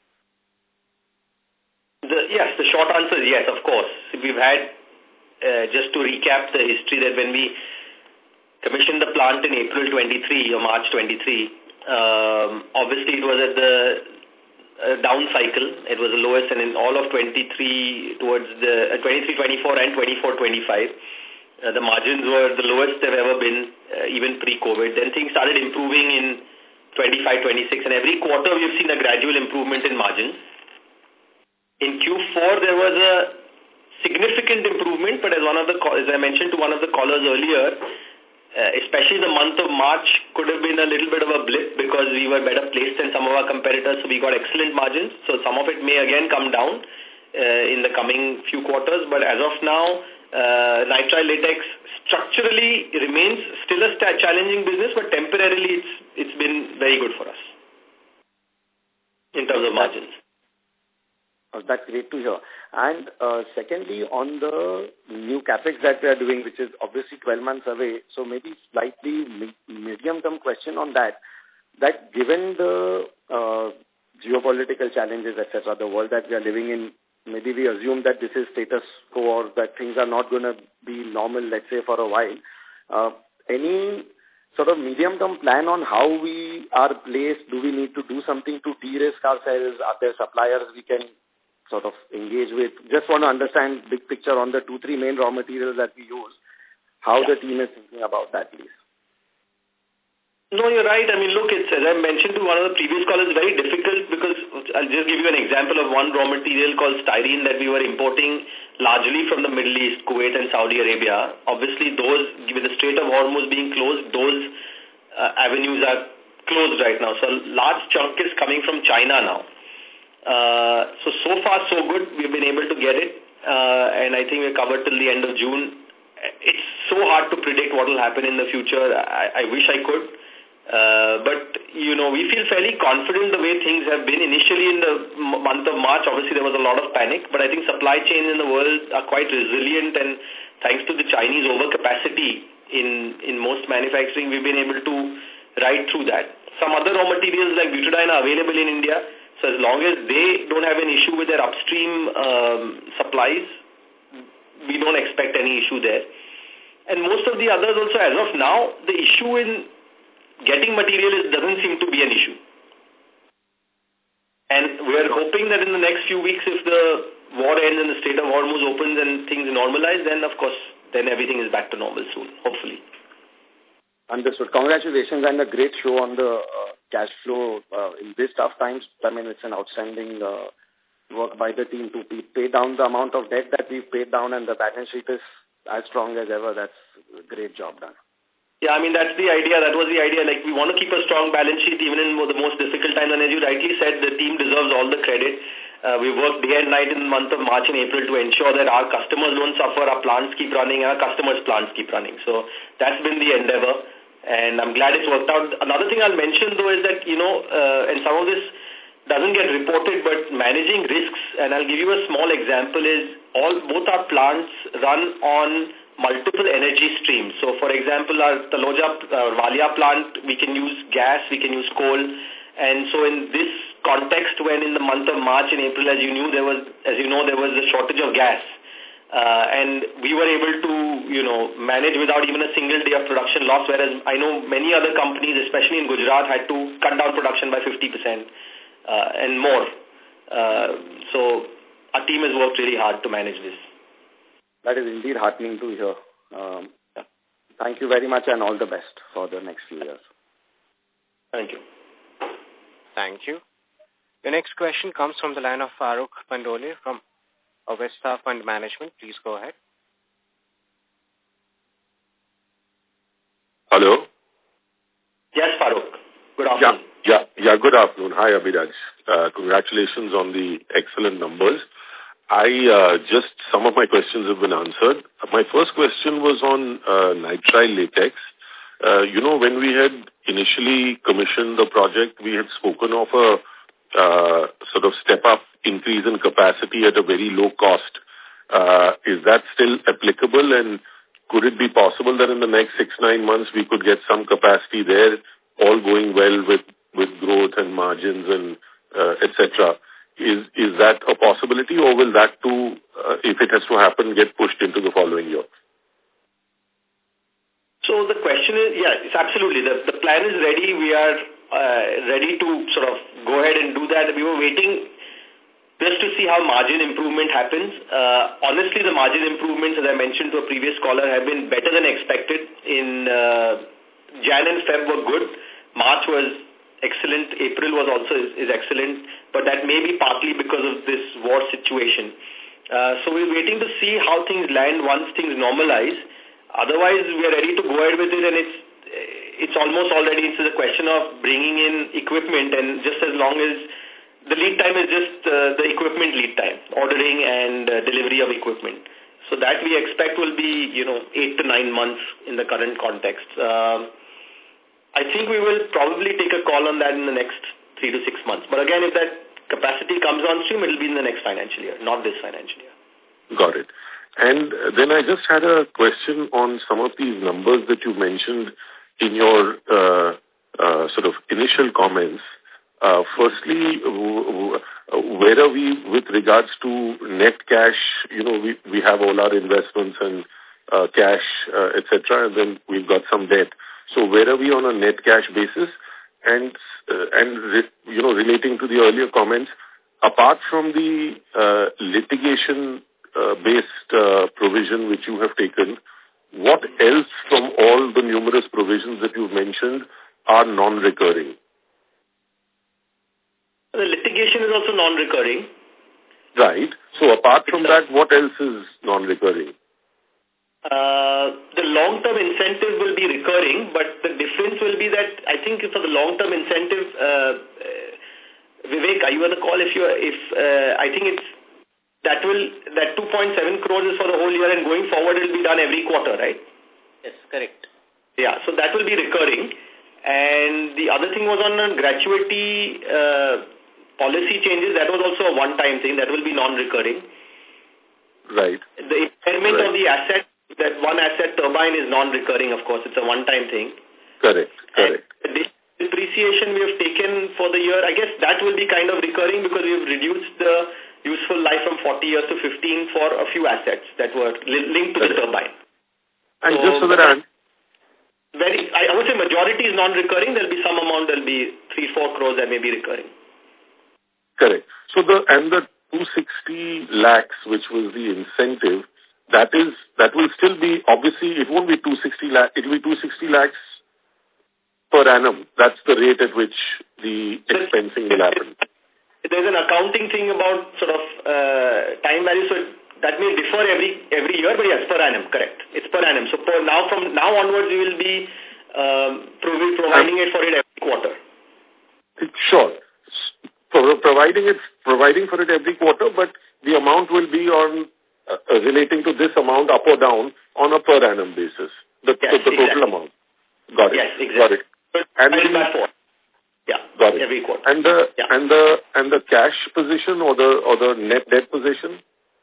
The, yes, the short answer is yes, of course. We've had, uh, just to recap the history, that when we commissioned the plant in April twenty-three or March twenty-three, um, obviously it was at the uh, down cycle. It was the lowest, and in all of twenty-three towards the uh, twenty-three twenty-four and twenty-four twenty-five, Uh, the margins were the lowest they've ever been, uh, even pre-COVID. Then things started improving in twenty-five, twenty-six, and every quarter we've seen a gradual improvement in margins. In Q four, there was a significant improvement, but as one of the as I mentioned to one of the callers earlier, uh, especially the month of March could have been a little bit of a blip because we were better placed than some of our competitors, so we got excellent margins. So some of it may again come down uh, in the coming few quarters, but as of now, uh, nitrile latex structurally remains still a challenging business, but temporarily it's it's been very good for us in terms of margins. Oh, that's great to hear. And uh, secondly, on the new capex that we are doing, which is obviously twelve months away, so maybe slightly medium-term question on that, that given the uh, geopolitical challenges, et cetera, the world that we are living in, maybe we assume that this is status quo or that things are not going to be normal, let's say, for a while. Uh, any sort of medium-term plan on how we are placed? Do we need to do something to de-risk ourselves? Are there suppliers we can sort of engage with? Just want to understand big picture on the two, three main raw materials that we use, how yeah. the team is thinking about that, please. No, you're right. I mean, look, it's, as I mentioned to one of the previous callers, it's very difficult because I'll just give you an example of one raw material called styrene that we were importing largely from the Middle East, Kuwait and Saudi Arabia. Obviously, those, with the Strait of Hormuz being closed, those uh, avenues are closed right now. So a large chunk is coming from China now. Uh, so, so far so good. We've been able to get it. Uh, and I think we're covered till the end of June. It's so hard to predict what will happen in the future. I, I wish I could. Uh, but, you know, we feel fairly confident the way things have been. Initially in the month of March, obviously there was a lot of panic, but I think supply chains in the world are quite resilient, and thanks to the Chinese overcapacity in, in most manufacturing, we've been able to ride through that. Some other raw materials like butadiene are available in India, so as long as they don't have an issue with their upstream um, supplies, we don't expect any issue there. And most of the others also, as of now, the issue in getting material is, doesn't seem to be an issue. And we are hoping that in the next few weeks, if the war ends and the Strait of Hormuz opens and things normalize, then of course, then everything is back to normal soon, hopefully. Understood. Congratulations and a great show on the uh, cash flow uh, in these tough times. I mean, it's an outstanding uh, work by the team to pay down the amount of debt that we've paid down, and the balance sheet is as strong as ever. That's a great job done. Yeah, I mean, that's the idea. That was the idea. Like, we want to keep a strong balance sheet even in the most difficult times. And as you rightly said, the team deserves all the credit. Uh, we worked day and night in the month of March and April to ensure that our customers don't suffer, our plants keep running, and our customers' plants keep running. So that's been the endeavor. And I'm glad it's worked out. Another thing I'll mention, though, is that, you know, uh, and some of this doesn't get reported, but managing risks, and I'll give you a small example, is all both our plants run on multiple energy streams. So, for example, our Taloja, uh, Valia plant, we can use gas, we can use coal. And so in this context, when in the month of March and April, as you knew, there was, as you know, there was a shortage of gas. Uh, and we were able to, you know, manage without even a single day of production loss, whereas I know many other companies, especially in Gujarat, had to cut down production by fifty percent uh, and more. Uh, so our team has worked really hard to manage this. That is indeed heartening to hear. Um, yeah. Thank you very much and all the best for the next few years. Thank you. Thank you. The next question comes from the line of Farokh Pandole from Avesta Fund Management. Please go ahead. Hello? Yes, Farokh. Good afternoon. Yeah, yeah, yeah, good afternoon. Hi, Abhiraj. Uh, congratulations on the excellent numbers. I uh, just, some of my questions have been answered. My first question was on uh, nitrile latex. Uh, you know, when we had initially commissioned the project, we had spoken of a uh, sort of step-up increase in capacity at a very low cost. Uh, is that still applicable, and could it be possible that in the next six, nine months we could get some capacity there, all going well with, with growth and margins and uh, et cetera? Is is that a possibility, or will that too, uh, if it has to happen, get pushed into the following year? So the question is, yeah, it's absolutely. The, the plan is ready. We are uh, ready to sort of go ahead and do that. We were waiting just to see how margin improvement happens. Uh, honestly, the margin improvements, as I mentioned to a previous caller, have been better than expected. In uh, Jan and Feb were good. March was excellent. April was also is, is excellent. But that may be partly because of this war situation. Uh, so we're waiting to see how things land once things normalize. Otherwise, we are ready to go ahead with it, and it's it's almost already into the question of bringing in equipment, and just as long as the lead time is just uh, the equipment lead time, ordering and uh, delivery of equipment. So that we expect will be, you know, eight to nine months in the current context. Uh, I think we will probably take a call on that in the next three to six months. But again, if that capacity comes on stream, it will be in the next financial year, not this financial year. Got it. And then I just had a question on some of these numbers that you mentioned in your uh, uh, sort of initial comments. Uh, firstly, where are we with regards to net cash? You know, we, we have all our investments and uh, cash, uh, et cetera, and then we've got some debt. So where are we on a net cash basis? And, uh, and re, you know, relating to the earlier comments, apart from the uh, litigation Uh, based uh, provision which you have taken, what else from all the numerous provisions that you've mentioned are non-recurring? The litigation is also non-recurring. Right. So apart from that, what else is non-recurring? Uh, the long-term incentive will be recurring, but the difference will be that I think for the long-term incentive, uh, uh, Vivek, are you on the call? If you, if uh, I think it's That will that two point seven crores is for the whole year, and going forward it will be done every quarter, right? Yes, correct. Yeah, so that will be recurring. And the other thing was on a gratuity uh, policy changes. That was also a one-time thing. That will be non-recurring. Right. The impairment right. of the asset, that one asset turbine is non-recurring, of course. It's a one-time thing. Correct, correct. And the depreciation we have taken for the year, I guess that will be kind of recurring because we have reduced the useful life from forty years to fifteen for a few assets that were li linked to Correct. the turbine. And so, just so that I'm... Very, I, I would say majority is non-recurring. There will be some amount, there will be three, four crores that may be recurring. Correct. So the, and the two hundred sixty lakhs, which was the incentive, that is, that will still be, obviously, it won't be two hundred sixty lakhs, it will be two hundred sixty lakhs per annum. That's the rate at which the expensing will happen. There's an accounting thing about sort of uh, time value, so that may differ every every year, but yes, per annum, correct. It's per annum. So per now, from now onwards, we will be um, providing it for it every quarter. Sure. Pro providing it, providing for it every quarter, but the amount will be on uh, relating to this amount up or down on a per annum basis. The, yes, the, the total exactly. amount. Got it. Yes, exactly. Got it. And the, Yeah, got it. Every quarter. And the yeah. and the and the cash position or the or the net debt position?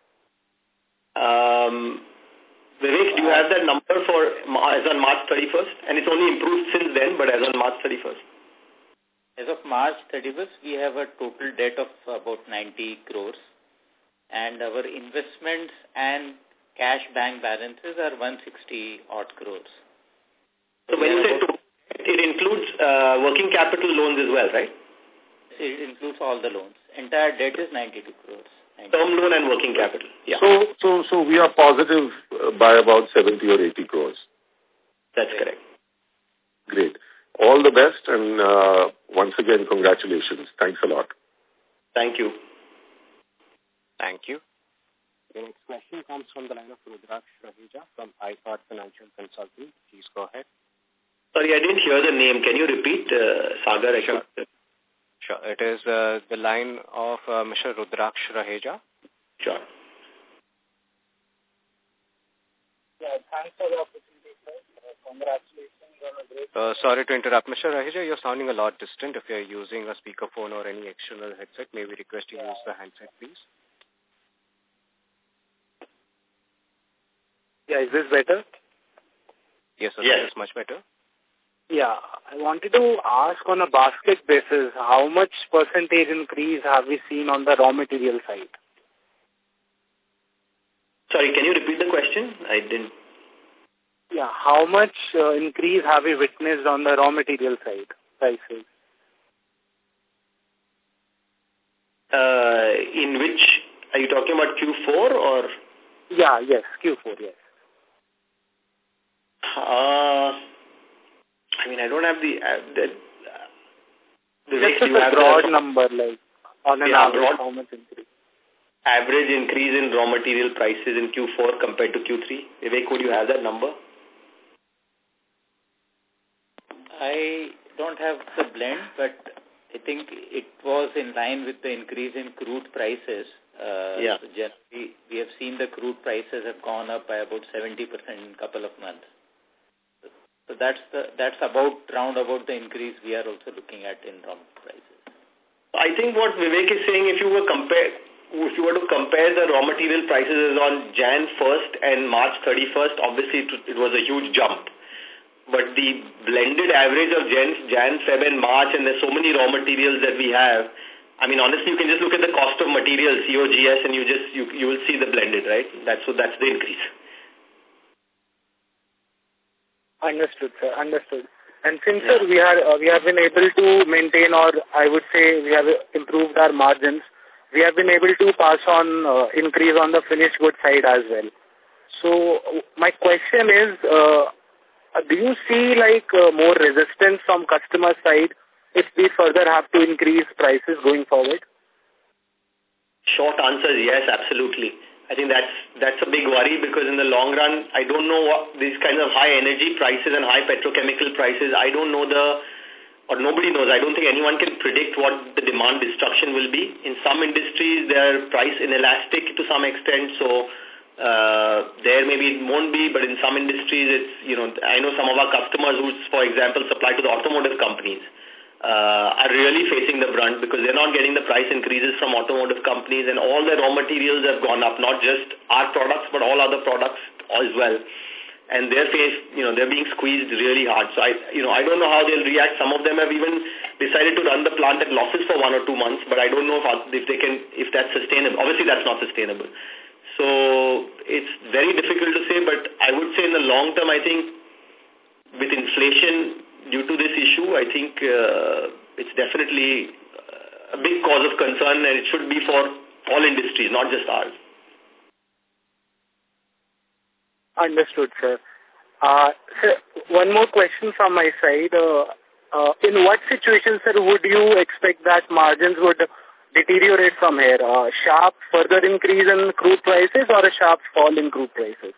Um, Vivek, do you have that number for as on March thirty-first? And it's only improved since then, but as on March thirty-first. As of March thirty-first, we have a total debt of about ninety crores, and our investments and cash bank balances are one hundred sixty odd crores. So, so when you say total, it includes uh, working capital loans as well, right? It includes all the loans. Entire debt is ninety-two crores. ninety-two. Term loan and working capital. Yeah. So, so, so we are positive uh, by about seventy or eighty crores. That's correct. Great. All the best, and uh, once again, congratulations. Thanks a lot. Thank you. Thank you. The next question comes from the line of Rudraksh Raheja from iThought Financial Consulting. Please go ahead. Sorry, I didn't hear the name. Can you repeat, uh, Sagar? Sure. Sure. It is uh, the line of uh, Mister Rudraksh Raheja. Sure. Yeah, thanks for the opportunity, sir. Uh, congratulations on a great... Uh, sorry to interrupt, Mister Raheja. You're sounding a lot distant. If you're using a speakerphone or any external headset, may we request you yeah. use the handset, please? Yeah, is this better? Yes, sir. Yes. This is much better. Yeah, I wanted to ask on a basket basis, how much percentage increase have we seen on the raw material side? Sorry, can you repeat the question? I didn't. Yeah, how much uh, increase have we witnessed on the raw material side prices? Uh, in which Are you talking about Q four or? Yeah, yes, Q four, yes. Uh, I mean, I don't have the, uh, the, the just a broad the, number, like on an yeah, average, broad, how much increase? Average increase in raw material prices in Q four compared to Q three. Vivek, would you have that number? I don't have the blend, but I think it was in line with the increase in crude prices. Uh, yeah. So generally, we have seen the crude prices have gone up by about seventy percent in a couple of months. So that's the that's about round about the increase we are also looking at in raw prices. I think what Vivek is saying, if you were compare, if you were to compare the raw material prices on January first and March thirty-first, obviously it, it was a huge jump. But the blended average of Jan, Jan, Feb and March, and there's so many raw materials that we have, I mean, honestly, you can just look at the cost of materials, C O G S, and you just, you, you will see the blended, right? That's, so that's the increase. Understood, sir. Understood. And since, yeah. sir, we, are, uh, we have been able to maintain, or I would say we have improved our margins, we have been able to pass on uh, increase on the finished good side as well. So my question is, uh, do you see like uh, more resistance from customer side if we further have to increase prices going forward? Short answer is yes, absolutely. I think that's that's a big worry because in the long run, I don't know what these kinds of high energy prices and high petrochemical prices, I don't know the, or nobody knows, I don't think anyone can predict what the demand destruction will be. In some industries, they're price inelastic to some extent, so Uh, there maybe it won't be, but in some industries it's, you know, I know some of our customers who, for example, supply to the automotive companies uh, are really facing the brunt because they're not getting the price increases from automotive companies and all their raw materials have gone up, not just our products but all other products as well. And they're faced, you know, they're being squeezed really hard. So I, you know, I don't know how they'll react. Some of them have even decided to run the plant at losses for one or two months, but I don't know if, if they can, if that's sustainable. Obviously that's not sustainable. So it's very difficult to say, but I would say in the long term, I think with inflation due to this issue, I think uh, it's definitely a big cause of concern and it should be for all industries, not just ours. Understood, sir. Uh, sir, one more question from my side. Uh, uh, in what situation, sir, would you expect that margins would deteriorate from here? Uh, sharp further increase in crude prices or a sharp fall in crude prices?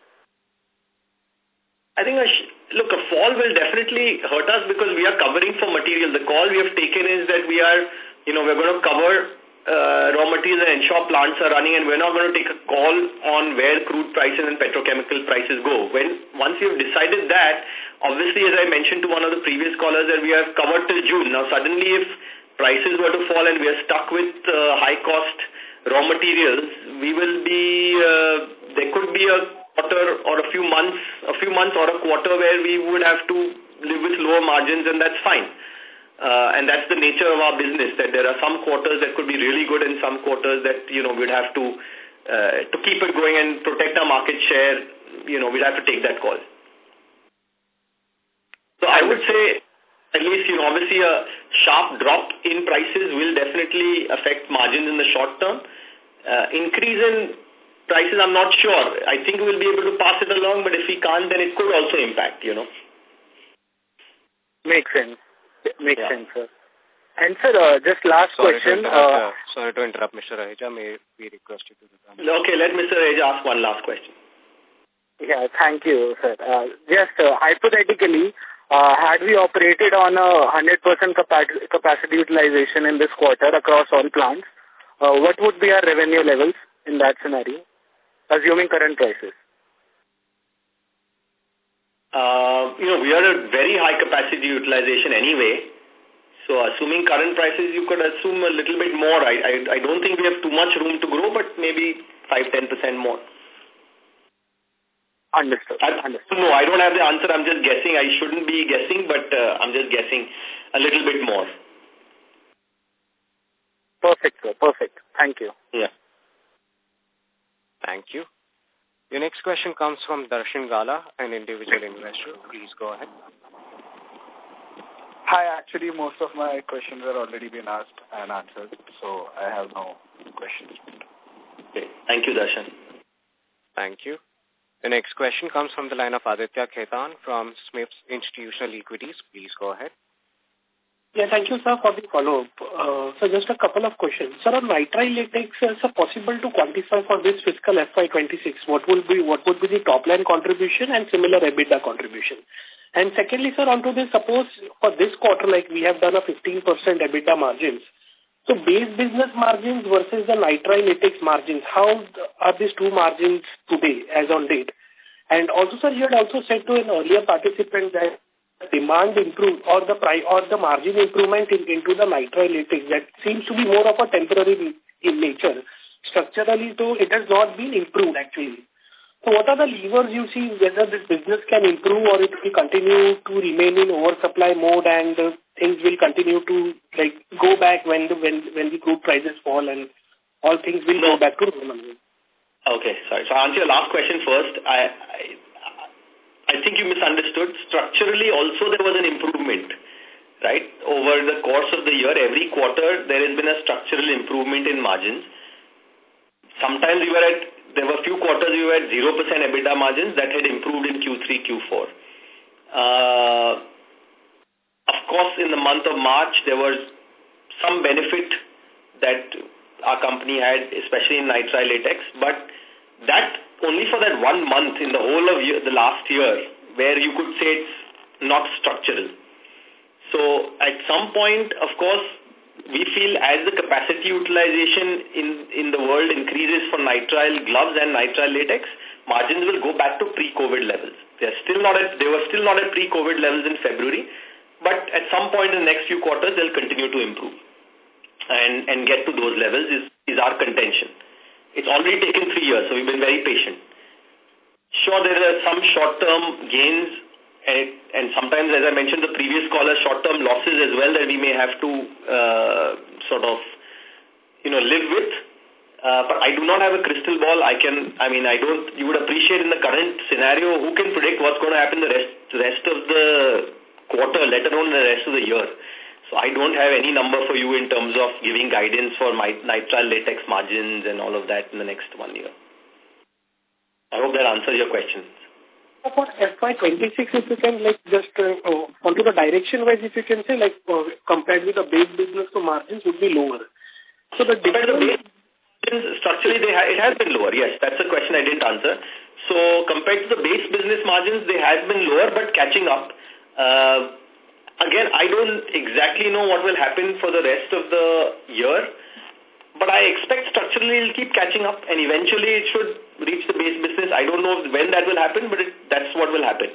I think, a sh look, a fall will definitely hurt us because we are covering for material. The call we have taken is that we are, you know, we're going to cover uh, raw materials and ensure plants are running, and we're not going to take a call on where crude prices and petrochemical prices go. When once you've decided that, obviously, as I mentioned to one of the previous callers, that we have covered till June. Now, suddenly, if prices were to fall and we are stuck with uh, high-cost raw materials, we will be, uh, there could be a quarter or a few months, a few months or a quarter where we would have to live with lower margins, and that's fine. Uh, and that's the nature of our business, that there are some quarters that could be really good and some quarters that, you know, we'd have to, uh, to keep it going and protect our market share, you know, we'd have to take that call. So I would say, at least, you know, obviously a sharp drop in prices will definitely affect margins in the short term. Uh, increase in prices, I'm not sure. I think we'll be able to pass it along, but if we can't, then it could also impact, you know. Makes sense. Makes yeah. sense, sir. And, sir, uh, just last sorry question. To uh, sorry to interrupt, Mister Raheja. May we request you to do Okay, let Mister Raheja ask one last question. Yeah, thank you, sir. Uh, just uh, hypothetically, Uh, had we operated on a one hundred percent capacity utilization in this quarter across all plants, uh, what would be our revenue levels in that scenario, assuming current prices? Uh, you know, we are at very high capacity utilization anyway. So assuming current prices, you could assume a little bit more. I, I, I don't think we have too much room to grow, but maybe five to ten percent more. Understood. I, Understood. No, I don't have the answer. I'm just guessing. I shouldn't be guessing, but uh, I'm just guessing a little bit more. Perfect, sir. Perfect. Thank you. Yeah. Thank you. Your next question comes from Darshan Gala, an individual investor. Please go ahead. Hi, actually, most of my questions have already been asked and answered, so I have no questions. Thank you, Darshan. Thank you. The next question comes from the line of Aditya Khetan from Smith's Institutional Equities. Please go ahead. Yeah, thank you, sir, for the follow-up. Uh, so just a couple of questions. Sir, on nitrile latex, is it possible to quantify for this fiscal F Y twenty-six what will be what would be the top-line contribution and similar EBITDA contribution? And secondly, sir, onto this, suppose for this quarter, like we have done a fifteen percent EBITDA margins. So base business margins versus the nitrile latex margins, how are these two margins today as on date? And also, sir, you had also said to an earlier participant that demand improve or the price or the margin improvement in, into the nitrile latex that seems to be more of a temporary in nature. Structurally, though, it has not been improved actually. So what are the levers you see whether this business can improve or it will continue to remain in oversupply mode and uh, things will continue to like go back when the when when the crude prices fall and all things will no. go back to normal? Okay, sorry. So I'll answer your last question first. I, I I think you misunderstood. Structurally also there was an improvement, right? Over the course of the year, every quarter there has been a structural improvement in margins. Sometimes we were at, there were a few quarters we were at zero percent EBITDA margins that had improved in Q three, Q four. Uh, of course, in the month of March, there was some benefit that our company had, especially in nitrile latex, but that only for that one month in the whole of year, the last year, where you could say it's not structural. So at some point, of course, we feel as the capacity utilization in, in the world increases for nitrile gloves and nitrile latex, margins will go back to pre-COVID levels. They're still not at, they were still not at pre-COVID levels in February, but at some point in the next few quarters, they'll continue to improve and, and get to those levels is, is our contention. It's already taken three years, so we've been very patient. Sure, there are some short-term gains and, and sometimes, as I mentioned the previous caller, short-term losses as well that we may have to uh, sort of, you know, live with. Uh, but I do not have a crystal ball. I can, I mean, I don't, you would appreciate in the current scenario, who can predict what's going to happen the rest, the rest of the quarter, let alone the rest of the year. So I don't have any number for you in terms of giving guidance for my nitrile latex margins and all of that in the next one year. I hope that answers your questions. For F Y twenty-six, if you can like just uh, uh, onto the direction wise, if you can say like uh, compared with the base business, the margins would be lower. So the difference structurally, they ha it has been lower. Yes, that's a question I didn't answer. So compared to the base business margins, they have been lower, but catching up. Uh, again, I don't exactly know what will happen for the rest of the year, but I expect structurally it will keep catching up, and eventually it should reach the base business. I don't know when that will happen, but it, that's what will happen.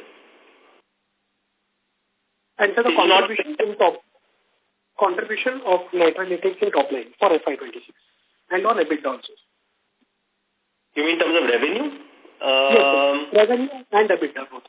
And so the contribution in top contribution of nitrile latex in top line for F Y twenty-six. And on EBITDA also. You mean in terms of revenue? Um, yes, revenue and EBITDA both.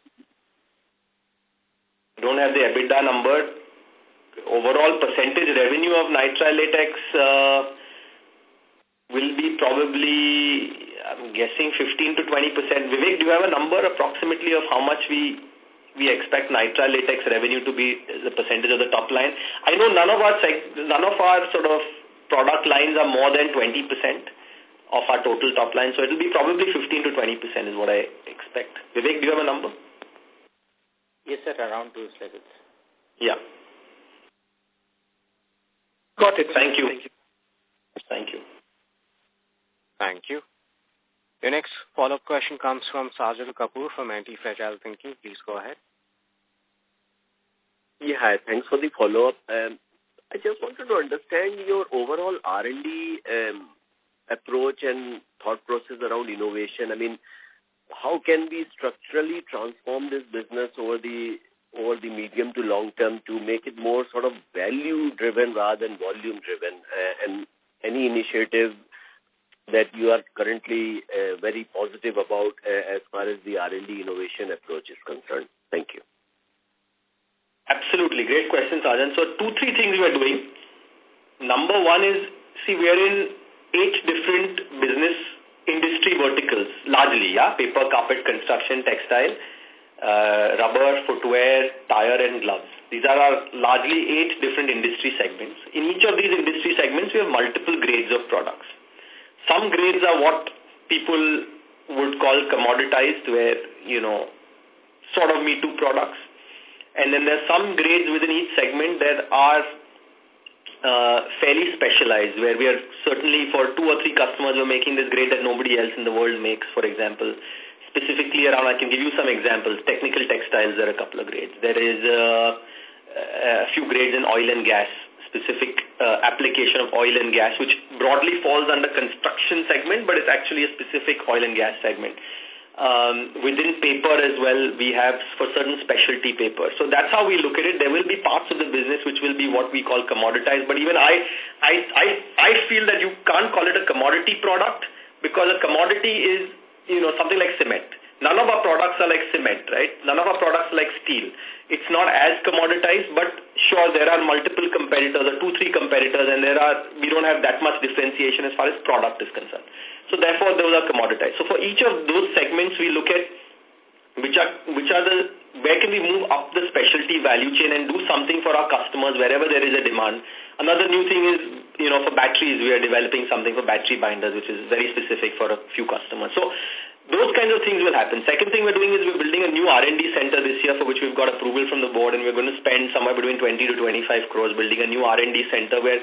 Don't have the EBITDA number. Overall percentage revenue of nitrile latex uh, will be probably, I'm guessing, fifteen to twenty percent. Vivek, do you have a number approximately of how much we we expect nitrile latex revenue to be as a percentage of the top line? I know none of our, none of our sort of product lines are more than twenty percent of our total top line. So it will be probably fifteen to twenty percent is what I expect. Vivek, do you have a number? Yes, sir, around those levels. Yeah. Got it. Thank you. Thank you. Thank you. Thank you. The next follow-up question comes from Sajal Kapoor from Anti-Fragile Thinking. Please go ahead. Yeah, hi. Thanks for the follow-up. Um, I just wanted to understand your overall R and D um, approach and thought process around innovation. I mean, how can we structurally transform this business over the over the medium to long term to make it more sort of value-driven rather than volume-driven? Uh, and any initiative that you are currently uh, very positive about uh, as far as the R and D innovation approach is concerned? Thank you. Absolutely. Great question, Sajan. So two, three things we are doing. Number one is, see, we are in eight different business industry verticals, largely, yeah, paper, carpet, construction, textile, uh, rubber, footwear, tire, and gloves. These are our largely eight different industry segments. In each of these industry segments, we have multiple grades of products. Some grades are what people would call commoditized, where, you know, sort of Me Too products. And then there's some grades within each segment that are uh, fairly specialized, where we are certainly for two or three customers we're making this grade that nobody else in the world makes, for example. Specifically around, I can give you some examples. Technical textiles, there are a couple of grades. There is uh, a few grades in oil and gas, specific uh, application of oil and gas, which broadly falls under construction segment, but it's actually a specific oil and gas segment. Um, within paper as well, we have for certain specialty paper. So that's how we look at it. There will be parts of the business which will be what we call commoditized. But even I, I, I, I feel that you can't call it a commodity product, because a commodity is, you know, something like cement. None of our products are like cement, right? None of our products are like steel. It's not as commoditized, but sure, there are multiple competitors, or two, three competitors, and there are, we don't have that much differentiation as far as product is concerned. So therefore, those are commoditized. So for each of those segments, we look at which are, which are the, where can we move up the specialty value chain and do something for our customers wherever there is a demand. Another new thing is, you know, for batteries, we are developing something for battery binders, which is very specific for a few customers. So those kinds of things will happen. Second thing we're doing is we're building a new R and D center this year, for which we've got approval from the board, and we're going to spend somewhere between twenty to twenty-five crores building a new R and D center where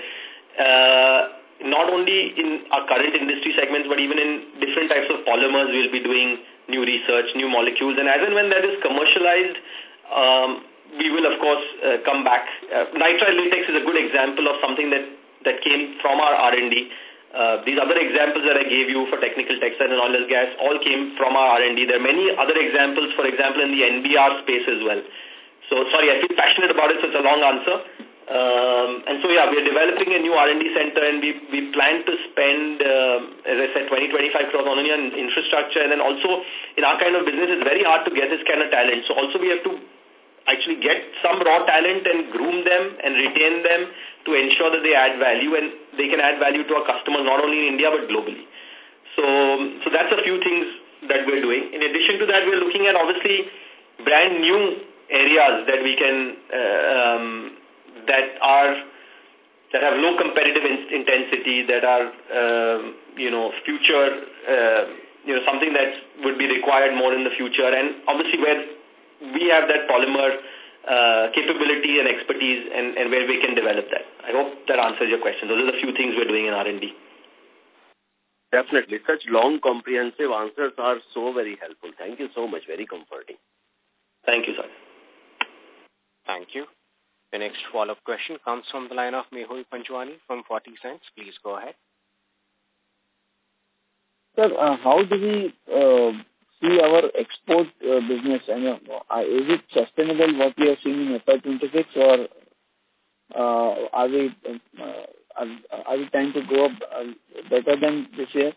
uh, not only in our current industry segments, but even in different types of polymers, we'll be doing new research, new molecules, and as and when that is commercialized, um, we will, of course, uh, come back. Uh, nitrile latex is a good example of something that, that came from our R and D. Uh, these other examples that I gave you for technical textiles and oil and gas all came from our R and D. There are many other examples, for example, in the N B R space as well. So, sorry, I feel passionate about it, so it's a long answer. Um, and so, yeah, we're developing a new R and D center, and we, we plan to spend, um, as I said, twenty, twenty-five crores only on infrastructure. And then also, in our kind of business, it's very hard to get this kind of talent. So also we have to actually get some raw talent and groom them and retain them to ensure that they add value, and they can add value to our customers not only in India but globally. So, so that's a few things that we're doing. In addition to that, we're looking at obviously brand new areas that we can uh, um, that are that have low competitive in intensity, that are uh, you know future uh, you know something that would be required more in the future, and obviously where we have that polymer uh, capability and expertise, and, and where we can develop that. I hope that answers your question. Those are the few things we're doing in R and D. Definitely. Such long, comprehensive answers are so very helpful. Thank you so much. Very comforting. Thank you, sir. Thank you. The next follow-up question comes from the line of Mehul Panjwani from forty cents. Please go ahead. Sir, uh, how do we uh, see our export uh, business? And uh, is it sustainable what we are seeing in F Y twenty-six, or uh, are we uh, are, are we trying to go up uh, better than this year?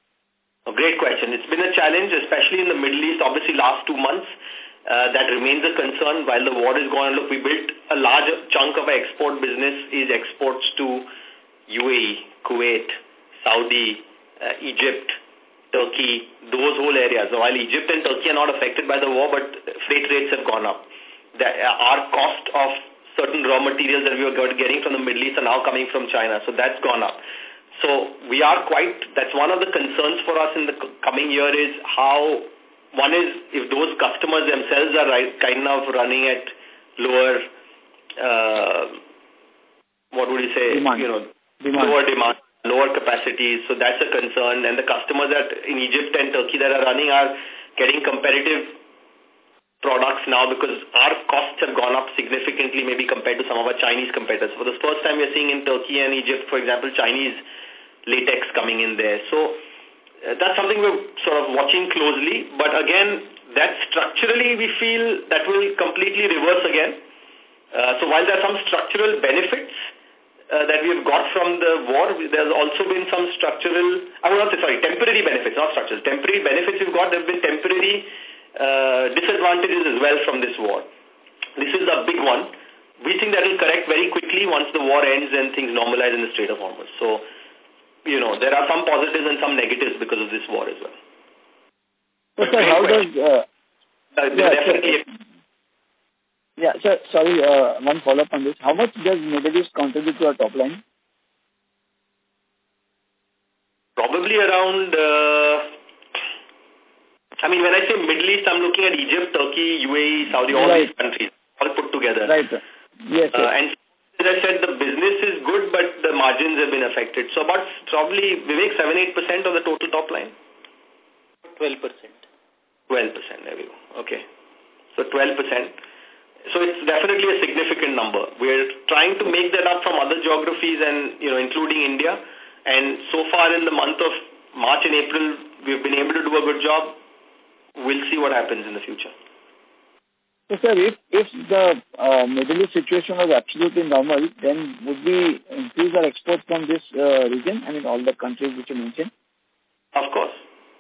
A great question. It's been a challenge, especially in the Middle East. Obviously, last two months, uh, that remains a concern while the war is going on. Look, we built a large chunk of our export business is exports to U A E, Kuwait, Saudi, uh, Egypt, Turkey, those whole areas. So while Egypt and Turkey are not affected by the war, but freight rates have gone up. The, uh, our cost of certain raw materials that we were getting from the Middle East are now coming from China. So that's gone up. So we are quite, that's one of the concerns for us in the coming year is how, one is if those customers themselves are right, kind of running at lower, uh, what would you say, demand. you know, demand. lower demand, lower capacities. So that's a concern. And the customers that in Egypt and Turkey that are running are getting competitive products now because our costs have gone up significantly maybe compared to some of our Chinese competitors. For the first time we're seeing in Turkey and Egypt, for example, Chinese latex coming in there. So uh, that's something we're sort of watching closely. But again, that structurally we feel that will completely reverse again. Uh, so while there are some structural benefits uh, that we have got from the war, there's also been some structural, I will not say, sorry, temporary benefits, not structural. Temporary benefits we've got, there have been temporary uh, disadvantages as well from this war. This is a big one. We think that will correct very quickly once the war ends and things normalize in the Strait of Hormuz. So, you know, there are some positives and some negatives because of this war as well. So, sir, how does... Uh, uh, yeah, definitely... Sir, yeah, sir, sorry, uh, one follow-up on this. How much does Middle East contribute to our top line? Probably around uh, I mean, when I say Middle East, I'm looking at Egypt, Turkey, U A E, Saudi, all right. these countries, all put together. Right, sir. Yes, uh, sir. And as I said, the business is good, but the margins have been affected. So about probably, Vivek, seven to eight percent of the total top line? twelve percent. twelve percent, there we go. Okay. So twelve percent. So it's definitely a significant number. We're trying to make that up from other geographies and, you know, including India. And so far in the month of March and April, we've been able to do a good job. We'll see what happens in the future. So, sir, if, if the uh, Middle East situation was absolutely normal, then would we increase our exports from this uh, region? I mean, all the countries which you mentioned? Of course.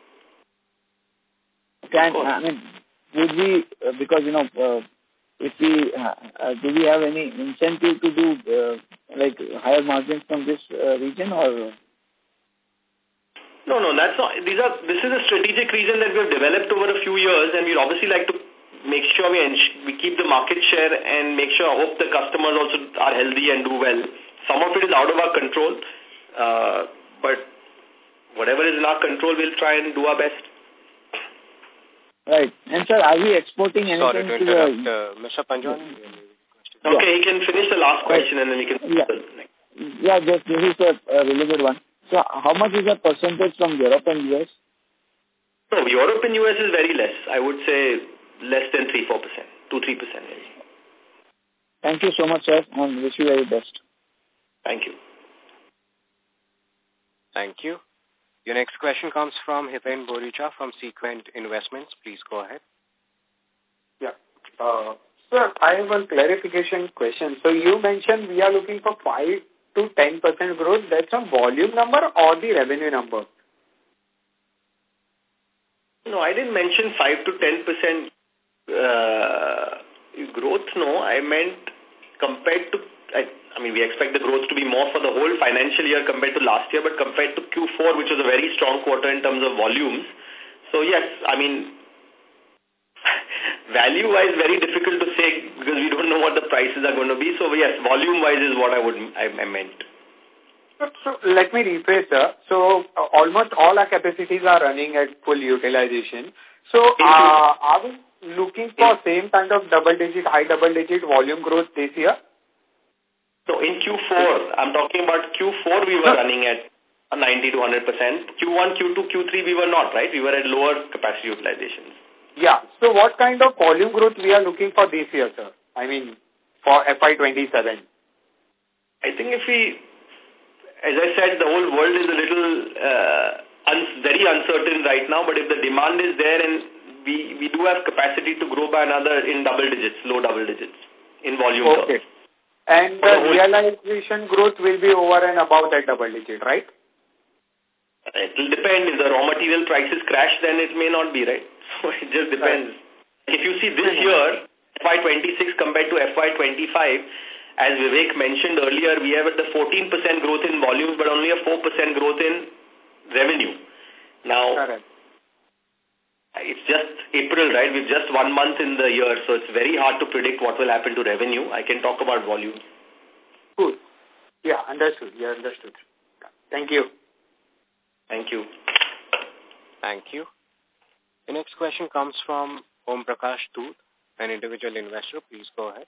Can, of course. I mean, would we, uh, because, you know, uh, if we, uh, uh, do we have any incentive to do, uh, like, higher margins from this uh, region or... No, no, that's not. These are. This is a strategic region that we have developed over a few years, and we'd obviously like to make sure we we keep the market share and make sure, I hope the customers also are healthy and do well. Some of it is out of our control, uh, but whatever is in our control, we'll try and do our best. Right. And sir, are we exporting anything Sorry to to interrupt, the... uh, Mister Panjwani? Okay, yeah. he can finish the last question and then we can... Yeah, yeah, just this is a, a really good one. So how much is the percentage from Europe and U S? No, Europe and U S is very less. I would say less than three to four percent. two to three percent maybe. Thank you so much, sir, and wish you very best. Thank you. Thank you. Your next question comes from Hiten Boricha from Sequent Investments. Please go ahead. Yeah. Uh, sir, I have one clarification question. So you mentioned we are looking for five to ten percent growth. That's a volume number or the revenue number? No, I didn't mention five to ten percent uh, growth. No, I meant compared to, I, I mean, we expect the growth to be more for the whole financial year compared to last year, but compared to Q four, which was a very strong quarter in terms of volumes. So yes, I mean, value-wise, very difficult to say because we don't know what the prices are going to be. So yes, volume-wise is what I would I, I meant. So, so let me rephrase, sir. So uh, almost all our capacities are running at full utilization. So uh, are we looking for same kind of double-digit, high double-digit volume growth this year? So in Q four, I'm talking about Q four, we were running at ninety to one hundred percent. Q one, Q two, Q three, we were not, right? We were at lower capacity utilizations. Yeah. So what kind of volume growth we are looking for this year, sir? I mean, for F Y twenty-seven. I think if we, as I said, the whole world is a little uh, un very uncertain right now, but if the demand is there and we, we do have capacity to grow by another in double digits, low double digits in volume Okay. terms. And the realization growth will be over and above that double digit, right? It will depend. If the raw material prices crash, then it may not be, right? So it just depends. Right. If you see this year, F Y twenty-six compared to F Y twenty-five, as Vivek mentioned earlier, we have the fourteen percent growth in volumes, but only a four percent growth in revenue. Now, Correct. It's just April, right? We've just one month in the year, so it's very hard to predict what will happen to revenue. I can talk about volume. Good. Yeah, understood. Yeah, understood. Thank you. Thank you. Thank you. The next question comes from Om Prakash Doot, an individual investor. Please go ahead.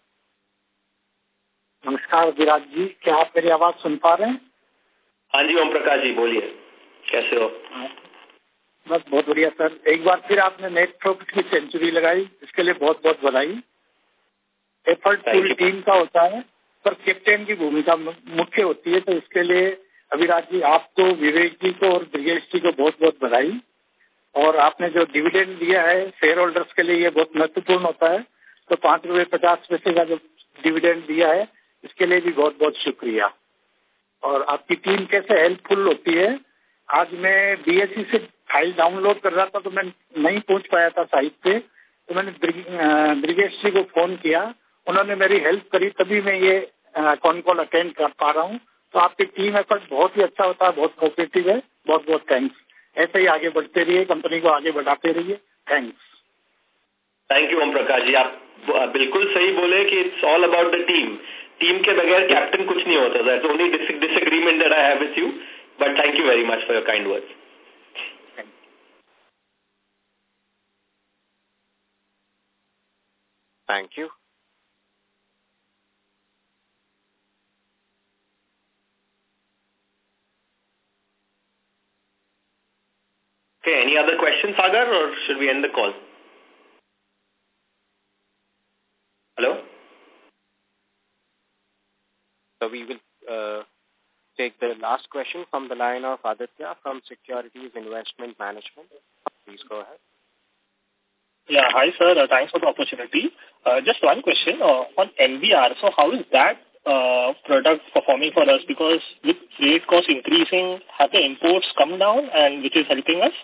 नमस्कार विराट जी, क्या आप मेरी आवाज सुन पा रहे हैं? हाँ जी ओम प्रकाश जी, बोलिए, कैसे हो? बस बहुत बढ़िया सर। एक बार फिर आपने नेट प्रॉफिट की सेंचुरी लगाई, इसके लिए बहुत बहुत बधाई। एफर्ट पूरी टीम का होता है, पर कैप्टन की भूमिका मुख्य होती है, तो इसके लिए अभिराज जी आपको, विवेक जी को और ब्रिगेश जी को बहुत बहुत बधाई। और आपने जो डिविडेंड दिया है शेयर होल्डर्स के लिए, ये बहुत महत्वपूर्ण होता है। तो पांच रुपए पचास पैसे का जो डिविडेंड दिया है, इसके लिए भी बहुत बहुत शुक्रिया। और आपकी टीम कैसे हेल्पफुल होती है। आज मैं बीएसई से फाइल डाउनलोड कर रहा था, तो मैं नहीं पहुंच पाया था साइट पे, तो मैंने ब्रिगेश जी को फोन किया, उन्होंने मेरी हेल्प करी, तभी मैं ये कॉन कॉल अटेंड कर पा रहा हूँ। तो आपकी टीम एफर्ट बहुत ही अच्छा होता है, बहुत कोऑपरेटिव है। बहुत बहुत थैंक्स। ऐसे ही आगे बढ़ते रहिए, कंपनी को आगे बढ़ाते रहिए। Thanks. Thank you Om Prakash ji, आप बिल्कुल सही बोले कि it's all about the team. Team के बगैर कैप्टन कुछ नहीं होता। That's only disagreement that I have with you, but thank you very much for your kind words. Thank you. Okay, any other questions, Sagar, or should we end the call? Hello? So we will uh, take the last question from the line of Aditya from Securities Investment Management. Please go ahead. Yeah, hi sir. Uh, thanks for the opportunity. Uh, just one question uh, on N B R. So how is that uh, product performing for us? Because with freight costs increasing, have the imports come down and which is helping us?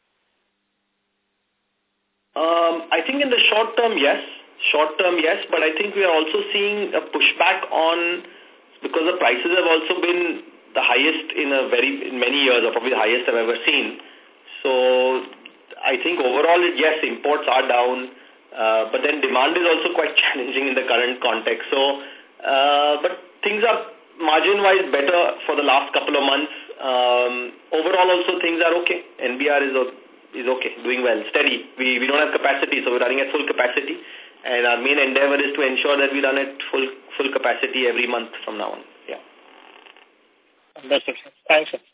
Um, I think in the short term, yes. Short term, yes. But I think we are also seeing a pushback on, because the prices have also been the highest in a very in many years, or probably the highest I've ever seen. So I think overall, yes, imports are down, uh, but then demand is also quite challenging in the current context. So, uh, but things are margin-wise better for the last couple of months. Um, overall, also things are okay. N B R is is okay, doing well, steady. We we don't have capacity, so we're running at full capacity, and our main endeavor is to ensure that we run at full full capacity every month from now on. Yeah. That's it. Thanks, sir.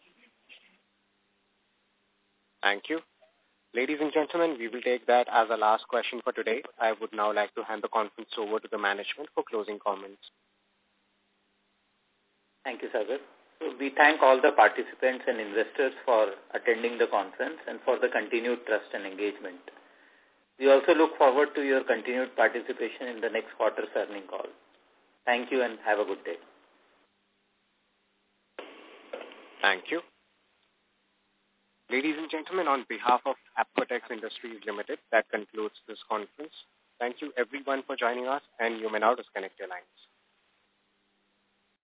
Thank you. Ladies and gentlemen, we will take that as a last question for today. I would now like to hand the conference over to the management for closing comments. Thank you, Sagar. So we thank all the participants and investors for attending the conference and for the continued trust and engagement. We also look forward to your continued participation in the next quarter's earnings call. Thank you and have a good day. Thank you. Ladies and gentlemen, on behalf of Apcotex Industries Limited, that concludes this conference. Thank you everyone for joining us, and you may now disconnect your lines.